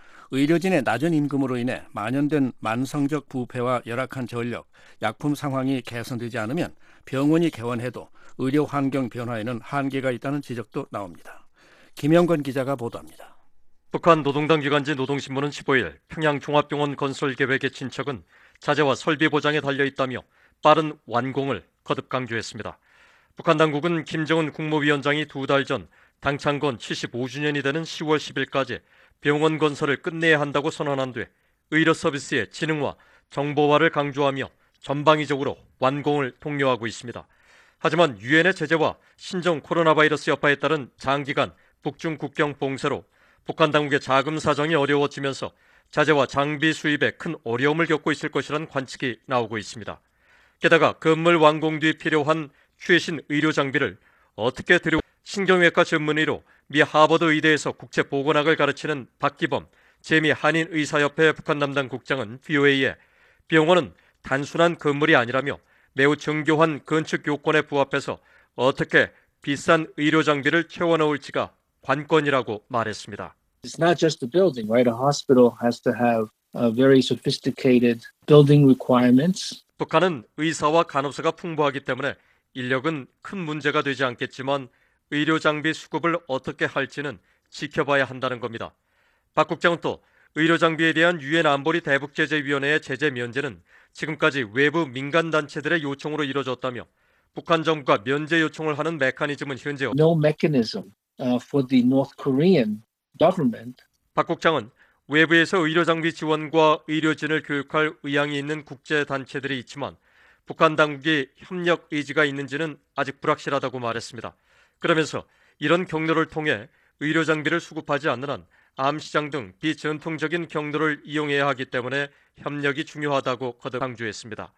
의료진의 낮은 임금으로 인해 만연된 만성적 부패와 열악한 전력, 약품 상황이 개선되지 않으면 병원이 개원해도 의료 환경 변화에는 한계가 있다는 지적도 나옵니다. 김영건 기자가 보도합니다. 북한 노동당 기관지 노동신문은 15일 평양 종합병원 건설 계획의 진척은 자재와 설비 보장에 달려있다며 빠른 완공을 거듭 강조했습니다. 북한 당국은 김정은 국무위원장이 2달 전 당창건 75주년이 되는 10월 10일까지 병원 건설을 끝내야 한다고 선언한 뒤 의료 서비스의 지능화, 정보화를 강조하며 전방위적으로 완공을 독려하고 있습니다. 하지만 유엔의 제재와 신종 코로나 바이러스 여파에 따른 장기간 북중 국경 봉쇄로 북한 당국의 자금 사정이 어려워지면서 자재와 장비 수입에 큰 어려움을 겪고 있을 것이라는 관측이 나오고 있습니다. 게다가 건물 완공 뒤 필요한 최신 의료 장비를 어떻게 들여 신경외과 전문의로 미 하버드 의대에서 국제보건학을 가르치는 박기범 재미 한인의사협회 북한 담당 국장은 VOA에 병원은 단순한 건물이 아니라며 매우 정교한 건축 요건에 부합해서 어떻게 비싼 의료 장비를 채워넣을지가 관건이라고 말했습니다. It's not just the building, right? A hospital has to have very sophisticated building requirements. 북한은 의사와 간호사가 풍부하기 때문에 인력은 큰 문제가 되지 않겠지만 의료 장비 수급을 어떻게 할지는 지켜봐야 한다는 겁니다. 박 국장은 또 의료 장비에 대한 유엔 안보리 대북제재위원회의 제재 면제는 지금까지 외부 민간 단체들의 요청으로 이뤄졌다며 북한 정부가 면제 요청을 하는 메커니즘은 현재 없습니다. No mechanism for the North Korean government. 박 국장은 외부에서 의료 장비 지원과 의료진을 교육할 의향이 있는 국제 단체들이 있지만 북한 당국이 협력 의지가 있는지는 아직 불확실하다고 말했습니다. 그러면서 이런 경로를 통해 의료 장비를 수급하지 않는 한 암시장 등 비전통적인 경로를 이용해야 하기 때문에 협력이 중요하다고 거듭 강조했습니다.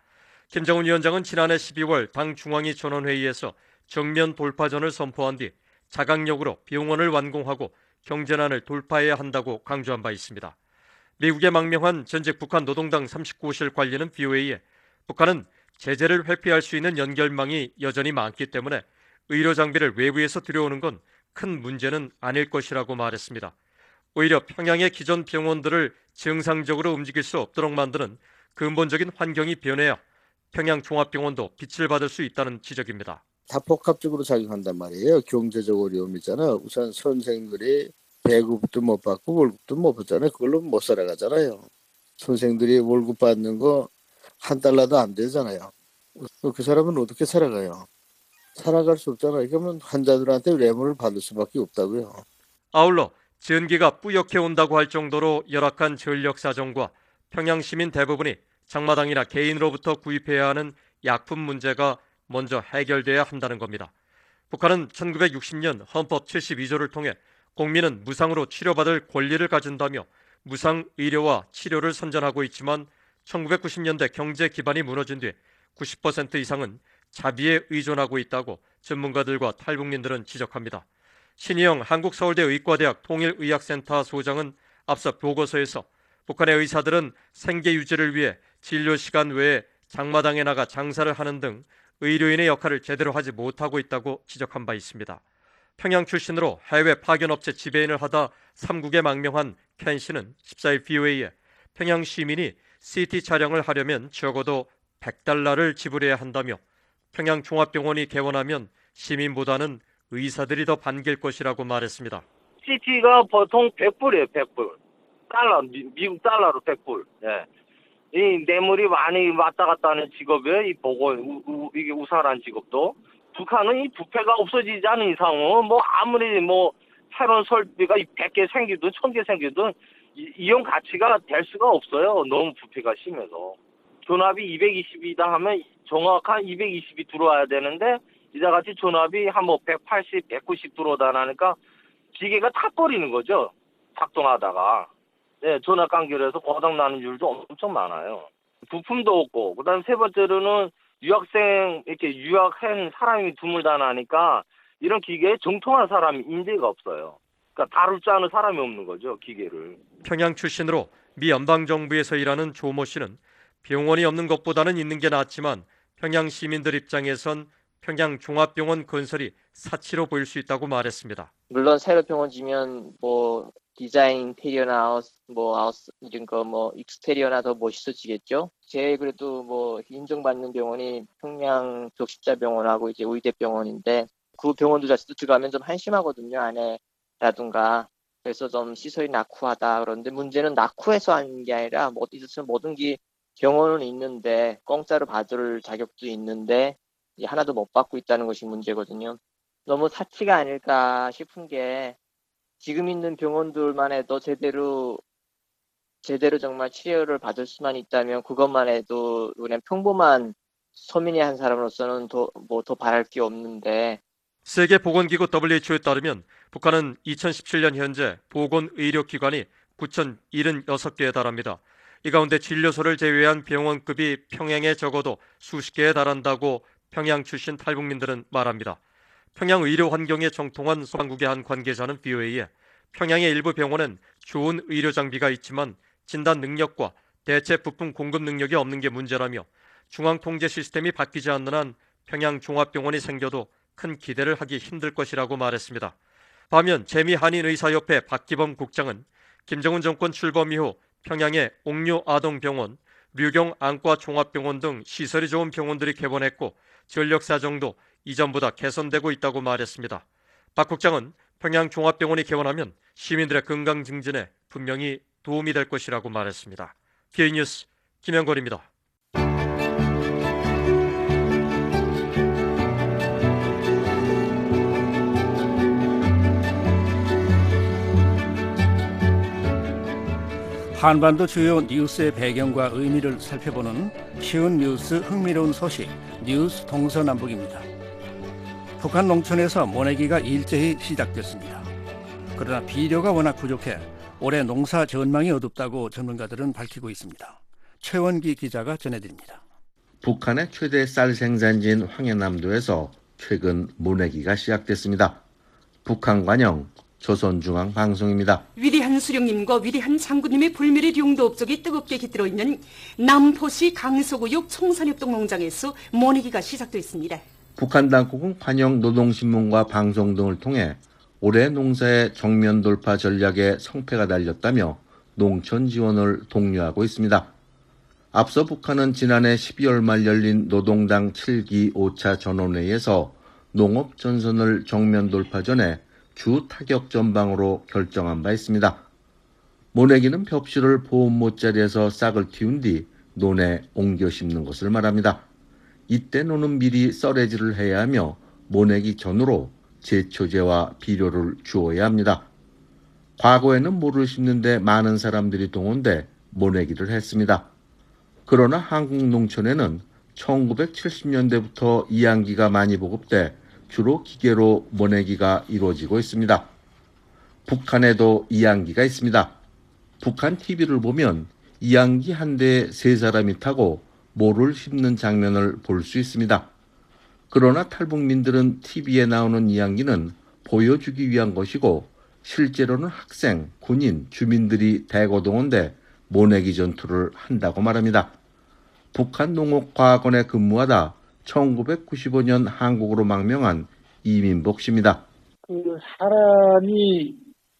김정은 위원장은 지난해 12월 당 중앙위 전원회의에서 정면 돌파전을 선포한 뒤 자강력으로 병원을 완공하고 경제난을 돌파해야 한다고 강조한 바 있습니다. 미국의 망명한 전직 북한 노동당 39호실 관리는 BOA에 북한은 제재를 회피할 수 있는 연결망이 여전히 많기 때문에 의료 장비를 외부에서 들여오는 건 큰 문제는 아닐 것이라고 말했습니다. 오히려 평양의 기존 병원들을 정상적으로 움직일 수 없도록 만드는 근본적인 환경이 변해야 평양 종합병원도 빛을 받을 수 있다는 지적입니다. 다 복합적으로 작용한단 말이에요. 경제적 어려움이잖아. 우선 선생들이 배급도 못 받고 월급도 못 받잖아요. 그걸로 못 살아가잖아요. 선생들이 월급 받는 거 $1도 안 되잖아요. 그 사람은 어떻게 살아가요? 살아갈 수 없잖아요. 그러면 환자들한테 뇌물을 받을 수밖에 없다고요. 아울러 전기가 뿌옇게 온다고 할 정도로 열악한 전력 사정과 평양 시민 대부분이 장마당이나 개인으로부터 구입해야 하는 약품 문제가 먼저 해결돼야 한다는 겁니다. 북한은 1960년 헌법 72조를 통해 국민은 무상으로 치료받을 권리를 가진다며 무상 의료와 치료를 선전하고 있지만 1990년대 경제 기반이 무너진 뒤 90% 이상은 자비에 의존하고 있다고 전문가들과 탈북민들은 지적합니다. 신희영 한국서울대 의과대학 통일의학센터 소장은 앞서 보고서에서 북한의 의사들은 생계 유지를 위해 진료 시간 외에 장마당에 나가 장사를 하는 등 의료인의 역할을 제대로 하지 못하고 있다고 지적한 바 있습니다. 평양 출신으로 해외 파견업체 지배인을 하다 3국에 망명한 켄 씨는 14일 BOA에 평양 시민이 CT 촬영을 하려면 적어도 $100를 지불해야 한다며 평양 종합병원이 개원하면 시민보다는 의사들이 더 반길 것이라고 말했습니다. CT가 보통 100불이에요, 100불. 달러, 미국 달러로 100불. 예. 이 뇌물이 많이 왔다 갔다 하는 직업이에요. 이 이게 우상한 직업도. 북한은 이 부패가 없어지지 않은 이상은 뭐 아무리 뭐 새로운 설비가 100개 생기든 1000개 생기든 이용 가치가 될 수가 없어요. 너무 부패가 심해서. 존합이 220이다 하면 정확한 220이 들어와야 되는데 이자같이 존합이 한 뭐 180, 190 들어오다 나니까 기계가 탁거리는 거죠. 작동하다가. 네, 존합 간결해서 고장 나는 일도 엄청 많아요. 부품도 없고 그다음 세 번째로는 유학생 이렇게 유학한 사람이 드물다 나니까 이런 기계에 정통한 사람이 인재가 없어요. 그러니까 다룰 줄 아는 사람이 없는 거죠, 기계를. 평양 출신으로 미 연방정부에서 일하는 조모 씨는 병원이 없는 것보다는 있는 게 낫지만 평양 시민들 입장에선 평양 종합병원 건설이 사치로 보일 수 있다고 말했습니다. 물론 새로 병원 지면 뭐 디자인 인테리어나 아우스 이런 거 뭐 익스테리어나 더 멋있어지겠죠. 제일 그래도 뭐 인정받는 병원이 평양 적십자병원하고 이제 의대병원인데 그 병원도 자체도 들어가면 좀 한심하거든요. 안에라든가. 그래서 좀 시설이 낙후하다. 그런데 문제는 낙후해서 하는 게 아니라 뭐든지 병원은 있는데 공짜로 받을 자격도 있는데 하나도 못 받고 있다는 것이 문제거든요. 너무 사치가 아닐까 싶은 게 지금 있는 병원들만 해도 제대로 정말 치료를 받을 수만 있다면 그것만 해도 그냥 평범한 서민의 한 사람으로서는 더 바랄 게 없는데. 세계보건기구 WHO에 따르면 북한은 2017년 현재 보건의료기관이 9,076개에 달합니다. 이 가운데 진료소를 제외한 병원급이 평양에 적어도 수십 개에 달한다고 평양 출신 탈북민들은 말합니다. 평양 의료 환경에 정통한 소방국의 한 관계자는 BOA에 평양의 일부 병원은 좋은 의료 장비가 있지만 진단 능력과 대체 부품 공급 능력이 없는 게 문제라며 중앙 통제 시스템이 바뀌지 않는 한 평양 종합병원이 생겨도 큰 기대를 하기 힘들 것이라고 말했습니다. 반면 재미한인의사협회 박기범 국장은 김정은 정권 출범 이후 평양의 옥류아동병원, 류경 안과종합병원 등 시설이 좋은 병원들이 개원했고 전력 사정도 이전보다 개선되고 있다고 말했습니다. 박 국장은 평양 종합병원이 개원하면 시민들의 건강 증진에 분명히 도움이 될 것이라고 말했습니다. K뉴스 김영걸입니다. 한반도 주요 뉴스의 배경과 의미를 살펴보는 쉬운 뉴스 흥미로운 소식 뉴스 동서남북입니다. 북한 농촌에서 모내기가 일제히 시작됐습니다. 그러나 비료가 워낙 부족해 올해 농사 전망이 어둡다고 전문가들은 밝히고 있습니다. 최원기 기자가 전해드립니다. 북한의 최대 쌀 생산지인 황해남도에서 최근 모내기가 시작됐습니다. 북한 관영 조선중앙방송입니다. 위대한 수령님과 위대한 장군님의 불멸의 용도 업적이 뜨겁게 깃들어 있는 남포시 강서구역 청산협동 농장에서 모내기가 시작됐습니다. 북한 당국은 관영 노동신문과 방송 등을 통해 올해 농사의 정면 돌파 전략에 성패가 달렸다며 농촌 지원을 독려하고 있습니다. 앞서 북한은 지난해 12월 말 열린 노동당 7기 5차 전원회의에서 농업 전선을 정면 돌파 전에 주 타격 전방으로 결정한 바 있습니다. 모내기는 벽실을 보온 못자리에서 싹을 틔운 뒤 논에 옮겨 심는 것을 말합니다. 이때 논은 미리 썰해질을 해야 하며 모내기 전으로 제초제와 비료를 주어야 합니다. 과거에는 모를 심는데 많은 사람들이 동원돼 모내기를 했습니다. 그러나 한국 농촌에는 1970년대부터 이양기가 많이 보급돼 주로 기계로 모내기가 이루어지고 있습니다. 북한에도 이양기가 있습니다. 북한 TV를 보면 이양기 한 대에 3사람이 타고 모를 심는 장면을 볼 수 있습니다. 그러나 탈북민들은 TV에 나오는 이양기는 보여주기 위한 것이고 실제로는 학생, 군인, 주민들이 대거동원돼 모내기 전투를 한다고 말합니다. 북한 농업과학원에 근무하다 1995년 한국으로 망명한 이민복 씨입니다. 사람이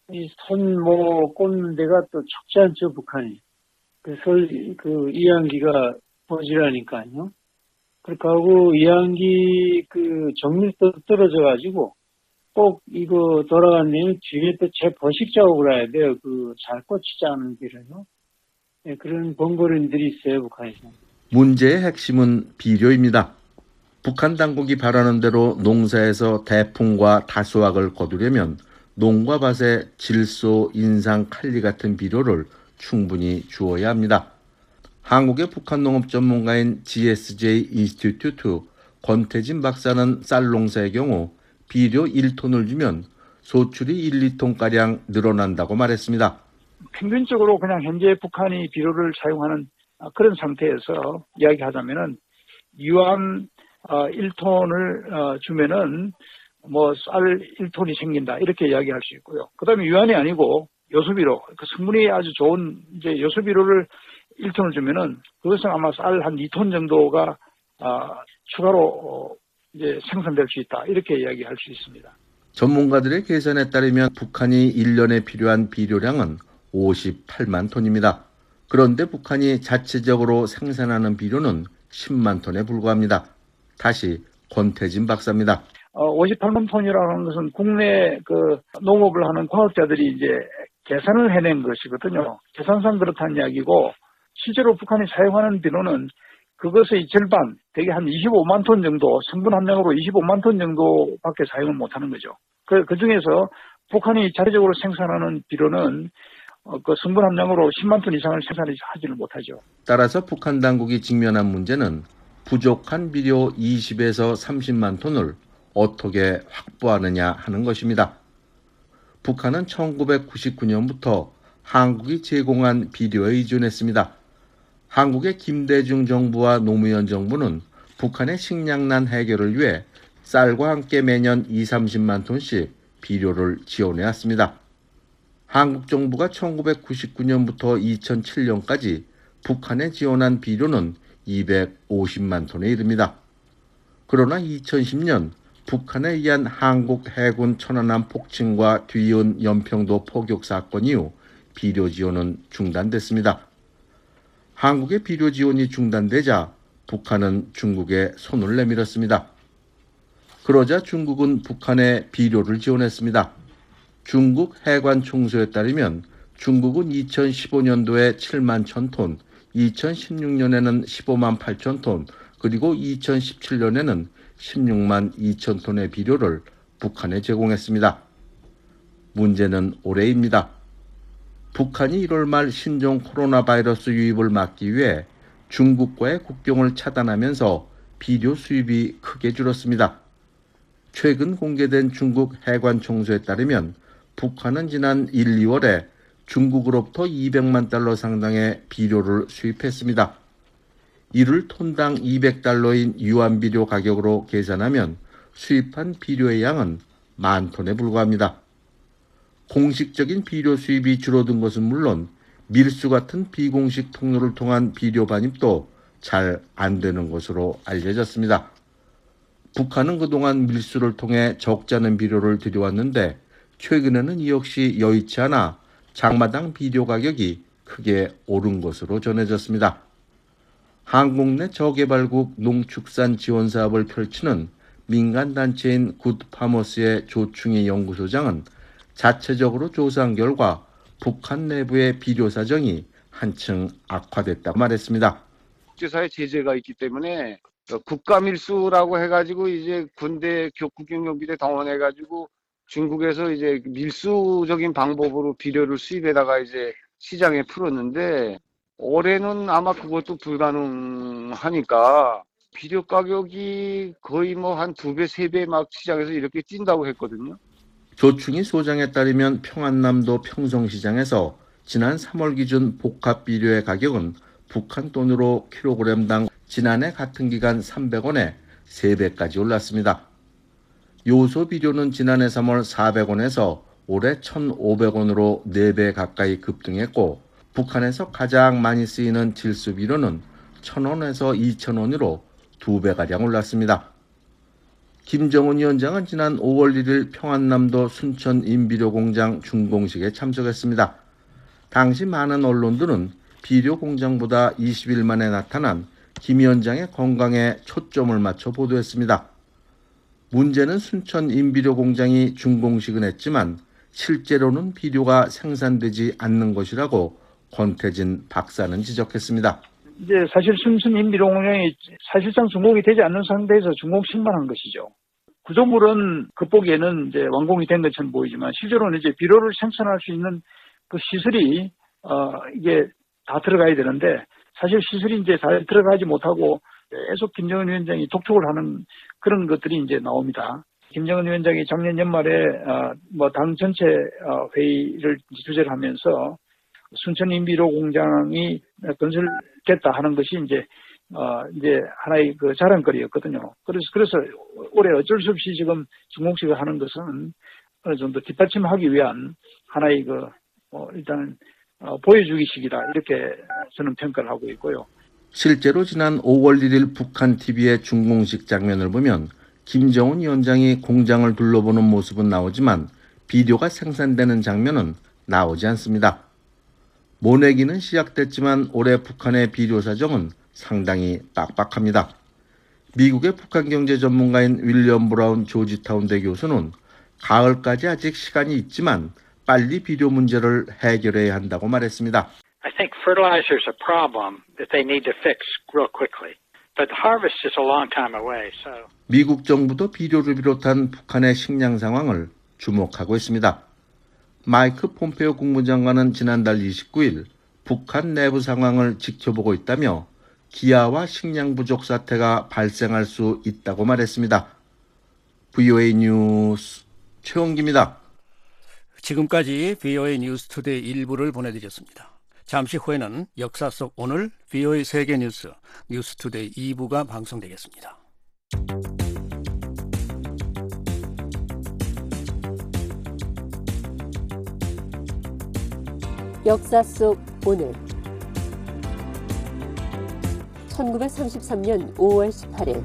선 꽂는 데가 또 좁지 않죠, 북한이. 그래서 이양기가 버지라니까요. 그렇게 하고 이양기 정밀도 떨어져가지고 꼭 이거 돌아간 데는 뒤에 또 재번식 작업을 해야 돼요. 잘 꽂히지 않은 길을요. 네, 그런 번거로움들이 있어요, 북한에서. 문제의 핵심은 비료입니다. 북한 당국이 바라는 대로 농사에서 대풍과 다수확을 거두려면 농과 밭에 질소, 인상, 칼리 같은 비료를 충분히 주어야 합니다. 한국의 북한 농업 전문가인 GSJ 인스티튜트 권태진 박사는 쌀 농사의 경우 비료 1톤을 주면 소출이 1~2톤가량 늘어난다고 말했습니다. 평균적으로 그냥 현재 북한이 비료를 사용하는 그런 상태에서 이야기하자면은 유암 1톤을 주면은 쌀 1톤이 생긴다 이렇게 이야기할 수 있고요. 그다음에 유한이 아니고 요소비료, 성분이 아주 좋은 이제 요소비료를 1톤을 주면은 그것은 아마 쌀 한 2톤 정도가 추가로 이제 생산될 수 있다 이렇게 이야기할 수 있습니다. 전문가들의 계산에 따르면 북한이 1년에 필요한 비료량은 58만 톤입니다. 그런데 북한이 자체적으로 생산하는 비료는 10만 톤에 불과합니다. 다시 권태진 박사입니다. 58만 톤이라는 것은 국내 농업을 하는 과학자들이 이제 계산을 해낸 것이거든요. 계산상 그렇다는 이야기고 실제로 북한이 사용하는 비료는 그것의 절반, 대개 한 25만 톤 정도, 성분 함량으로 25만 톤 정도밖에 사용을 못하는 거죠. 그 중에서 북한이 자체적으로 생산하는 비료는 성분 함량으로 10만 톤 이상을 생산하지는 못하죠. 따라서 북한 당국이 직면한 문제는 부족한 비료 20에서 30만 톤을 어떻게 확보하느냐 하는 것입니다. 북한은 1999년부터 한국이 제공한 비료에 의존했습니다. 한국의 김대중 정부와 노무현 정부는 북한의 식량난 해결을 위해 쌀과 함께 매년 20~30만 톤씩 비료를 지원해왔습니다. 한국 정부가 1999년부터 2007년까지 북한에 지원한 비료는 250만 톤에 이릅니다. 그러나 2010년 북한에 의한 한국 해군 천안함 폭침과 뒤이은 연평도 포격 사건 이후 비료 지원은 중단됐습니다. 한국의 비료 지원이 중단되자 북한은 중국에 손을 내밀었습니다. 그러자 중국은 북한에 비료를 지원했습니다. 중국 해관 총수에 따르면 중국은 2015년도에 7만 1,000톤, 2016년에는 15만 8천 톤, 그리고 2017년에는 16만 2천 톤의 비료를 북한에 제공했습니다. 문제는 올해입니다. 북한이 1월 말 신종 코로나 바이러스 유입을 막기 위해 중국과의 국경을 차단하면서 비료 수입이 크게 줄었습니다. 최근 공개된 중국 해관 총수에 따르면 북한은 지난 1, 2월에 중국으로부터 $200만 상당의 비료를 수입했습니다. 이를 톤당 $200인 유한 비료 가격으로 계산하면 수입한 비료의 양은 10,000톤에 불과합니다. 공식적인 비료 수입이 줄어든 것은 물론 밀수 같은 비공식 통로를 통한 비료 반입도 잘 안 되는 것으로 알려졌습니다. 북한은 그동안 밀수를 통해 적지 않은 비료를 들여왔는데 최근에는 이 역시 여의치 않아 장마당 비료 가격이 크게 오른 것으로 전해졌습니다. 한국 내 저개발국 농축산 지원 사업을 펼치는 민간단체인 굿파머스의 조충희 연구소장은 자체적으로 조사한 결과 북한 내부의 비료 사정이 한층 악화됐다고 말했습니다. 국제사회 제재가 있기 때문에 국가밀수라고 해가지고 이제 군대 국경경비대 동원해가지고 중국에서 이제 밀수적인 방법으로 비료를 수입해다가 이제 시장에 풀었는데 올해는 아마 그것도 불가능하니까 비료 가격이 거의 뭐 한 2배, 3배 막 시장에서 이렇게 뛴다고 했거든요. 조충희 소장에 따르면 평안남도 평성시장에서 지난 3월 기준 복합 비료의 가격은 북한 돈으로 킬로그램당 지난해 같은 기간 300원에 3배까지 올랐습니다. 요소 비료는 지난해 3월 400원에서 올해 1,500원으로 4배 가까이 급등했고 북한에서 가장 많이 쓰이는 질소 비료는 1,000원에서 2,000원으로 2배가량 올랐습니다. 김정은 위원장은 지난 5월 1일 평안남도 순천 인비료 공장 준공식에 참석했습니다. 당시 많은 언론들은 비료 공장보다 20일 만에 나타난 김 위원장의 건강에 초점을 맞춰 보도했습니다. 문제는 순천 인비료 공장이 준공식은 했지만 실제로는 비료가 생산되지 않는 것이라고 권태진 박사는 지적했습니다. 이제 사실 순천 인비료 공장이 사실상 준공이 되지 않는 상태에서 준공식만 한 것이죠. 구조물은 겉보기에는 이제 완공이 된 것처럼 보이지만 실제로는 이제 비료를 생산할 수 있는 그 시설이 이게 다 들어가야 되는데 사실 시설이 이제 잘 들어가지 못하고 계속 김정은 위원장이 독촉을 하는 그런 것들이 이제 나옵니다. 김정은 위원장이 작년 연말에 당 전체 회의를 주재를 하면서 순천 인비료 공장이 건설됐다 하는 것이 이제 하나의 그 자랑거리였거든요. 그래서 올해 어쩔 수 없이 지금 준공식을 하는 것은 어느 정도 뒷받침하기 위한 하나의 일단 보여주기식이다 이렇게 저는 평가를 하고 있고요. 실제로 지난 5월 1일 북한 TV의 준공식 장면을 보면 김정은 위원장이 공장을 둘러보는 모습은 나오지만 비료가 생산되는 장면은 나오지 않습니다. 모내기는 시작됐지만 올해 북한의 비료 사정은 상당히 빡빡합니다. 미국의 북한 경제 전문가인 윌리엄 브라운 조지타운대 교수는 가을까지 아직 시간이 있지만 빨리 비료 문제를 해결해야 한다고 말했습니다. I think fertilizer is a problem that they need to fix real quickly. But the harvest is a long time away, so. 미국 정부도 비료를 비롯한 북한의 식량 상황을 주목하고 있습니다. 마이크 폼페오 국무장관은 지난달 29일 북한 내부 상황을 지켜보고 있다며 기아와 식량 부족 사태가 발생할 수 있다고 말했습니다. VOA 뉴스 최원기입니다. 지금까지 VOA 뉴스 투데이 1부를 보내드렸습니다. 잠시 후에는 역사 속 오늘 VOA 세계 뉴스 뉴스 투데이 2부가 방송되겠습니다. 역사 속 오늘 1933년 5월 18일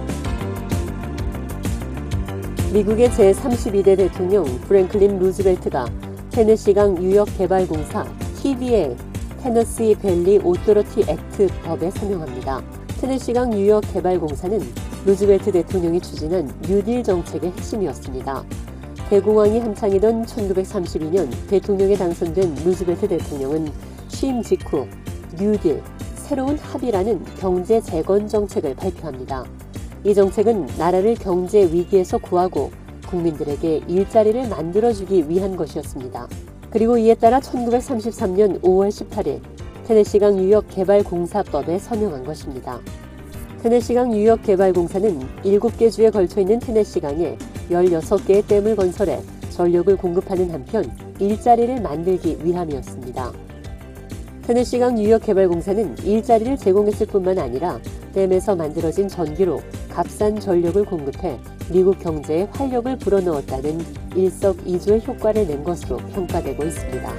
미국의 제32대 대통령 프랭클린 루즈벨트가 테네시강 유역개발공사 TVA 테너시 밸리 오토리티 액트 법에 서명합니다. 테네시강 유역개발공사는 루즈벨트 대통령이 추진한 뉴딜 정책의 핵심이었습니다. 대공황이 한창이던 1932년 대통령에 당선된 루즈벨트 대통령은 취임 직후 뉴딜, 새로운 합의라는 경제 재건 정책을 발표합니다. 이 정책은 나라를 경제 위기에서 구하고 국민들에게 일자리를 만들어주기 위한 것이었습니다. 그리고 이에 따라 1933년 5월 18일 테네시강 유역개발공사법에 서명한 것입니다. 테네시강 유역개발공사는 7개 주에 걸쳐있는 테네시강에 16개의 댐을 건설해 전력을 공급하는 한편 일자리를 만들기 위함이었습니다. 테네시강 유역개발공사는 일자리를 제공했을 뿐만 아니라 댐에서 만들어진 전기로 값싼 전력을 공급해 미국 경제에 활력을 불어넣었다는 일석이조의 효과를 낸 것으로 평가되고 있습니다.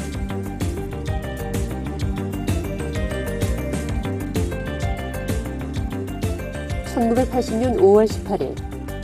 (1980년 5월 18일)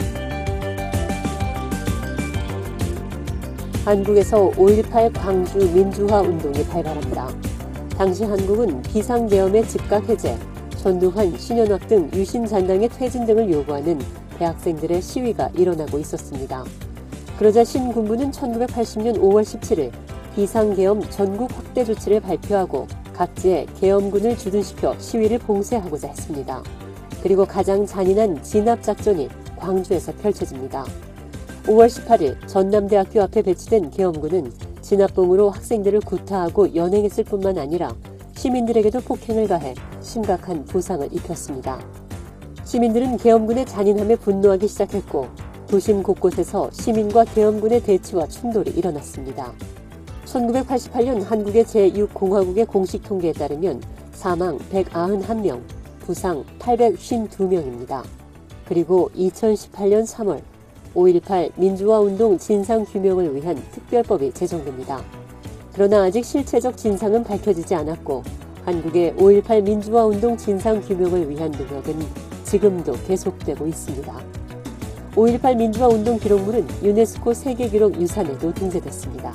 한국에서 5.18 광주 민주화 운동이 발발합니다. 당시 한국은 비상계엄의 즉각 해제, 전두환, 신현학 등 유신 잔당의 퇴진 등을 요구하는 대학생들의 시위가 일어나고 있었습니다. 그러자 신군부는 1980년 5월 17일 비상계엄 전국 확대 조치를 발표하고 각지에 계엄군을 주둔시켜 시위를 봉쇄하고자 했습니다. 그리고 가장 잔인한 진압작전이 광주에서 펼쳐집니다. 5월 18일 전남대학교 앞에 배치된 계엄군은 진압봉으로 학생들을 구타하고 연행했을 뿐만 아니라 시민들에게도 폭행을 가해 심각한 부상을 입혔습니다. 시민들은 계엄군의 잔인함에 분노하기 시작했고 도심 곳곳에서 시민과 계엄군의 대치와 충돌이 일어났습니다. 1988년 한국의 제6공화국의 공식 통계에 따르면 사망 191명, 부상 852명입니다. 그리고 2018년 3월 5.18 민주화운동 진상규명을 위한 특별법이 제정됩니다. 그러나 아직 실체적 진상은 밝혀지지 않았고 한국의 5.18 민주화운동 진상규명을 위한 노력은 지금도 계속되고 있습니다. 5.18 민주화운동 기록물은 유네스코 세계기록 유산에도 등재됐습니다.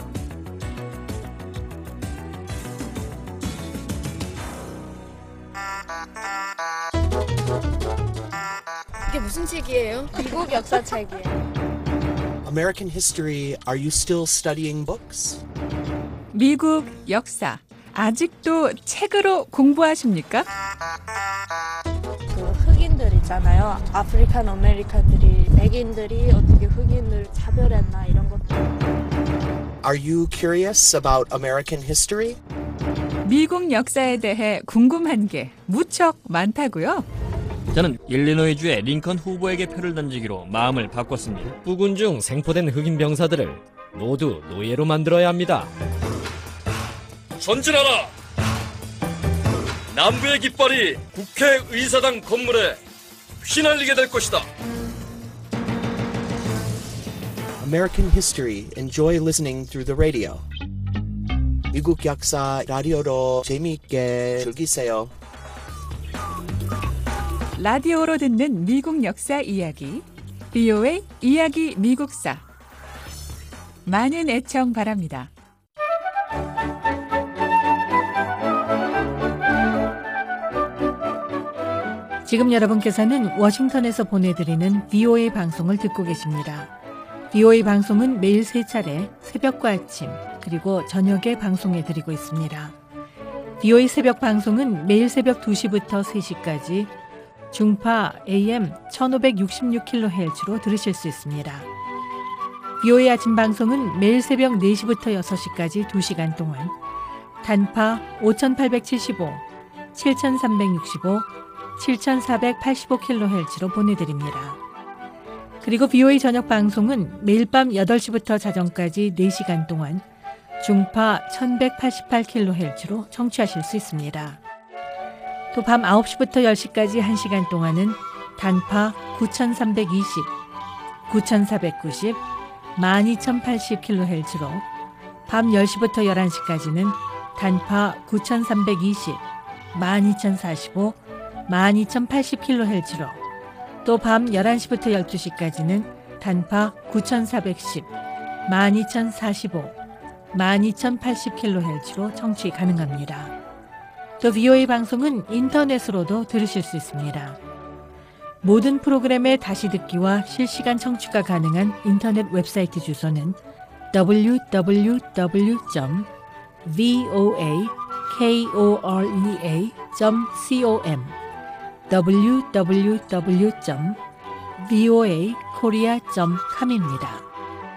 이게 무슨 책이에요? 미국 역사책이에요. American history, are you still studying books? 미국 역사, 아직도 책으로 공부하십니까? 그 흑인들 있잖아요. 아프리칸 아메리카들이 백인들이 어떻게 흑인을 차별했나 이런 것들. Are you curious about American history? 미국 역사에 대해 궁금한 게 무척 많다고요? 저는 일리노이주의 링컨 후보에게 표를 던지기로 마음을 바꿨습니다. 부군 중 생포된 흑인 병사들을 모두 노예로 만들어야 합니다. 전진하라! 남부의 깃발이 국회의사당 건물에 휘날리게 될 것이다. American history, enjoy listening through the radio. 미국 역사 라디오로 재미있게 즐기세요. 라디오로 듣는 미국 역사 이야기, VOA 이야기 미국사. 많은 애청 바랍니다. 지금 여러분께서는 워싱턴에서 보내드리는 VOA 방송을 듣고 계십니다. VOA 방송은 매일 3차례 새벽과 아침 그리고 저녁에 방송해드리고 있습니다. VOA 새벽 방송은 매일 새벽 2시부터 3시까지 중파 AM 1566kHz로 들으실 수 있습니다. VOA 아침 방송은 매일 새벽 4시부터 6시까지 2시간 동안 단파 5875, 7365, 7485kHz로 보내드립니다. 그리고 VOA 저녁 방송은 매일 밤 8시부터 자정까지 4시간 동안 중파 1188kHz로 청취하실 수 있습니다. 또 밤 9시부터 10시까지 1시간 동안은 단파 9320, 9490, 12080kHz로 밤 10시부터 11시까지는 단파 9320, 12045, 12080kHz로 또 밤 11시부터 12시까지는 단파 9410, 12045, 12080kHz로 청취 가능합니다. 또 VOA 방송은 인터넷으로도 들으실 수 있습니다. 모든 프로그램의 다시 듣기와 실시간 청취가 가능한 인터넷 웹사이트 주소는 www.voakorea.com www.voakorea.com입니다.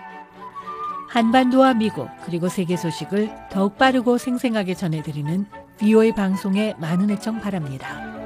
한반도와 미국 그리고 세계 소식을 더욱 빠르고 생생하게 전해드리는 VOA 방송에 많은 애청 바랍니다.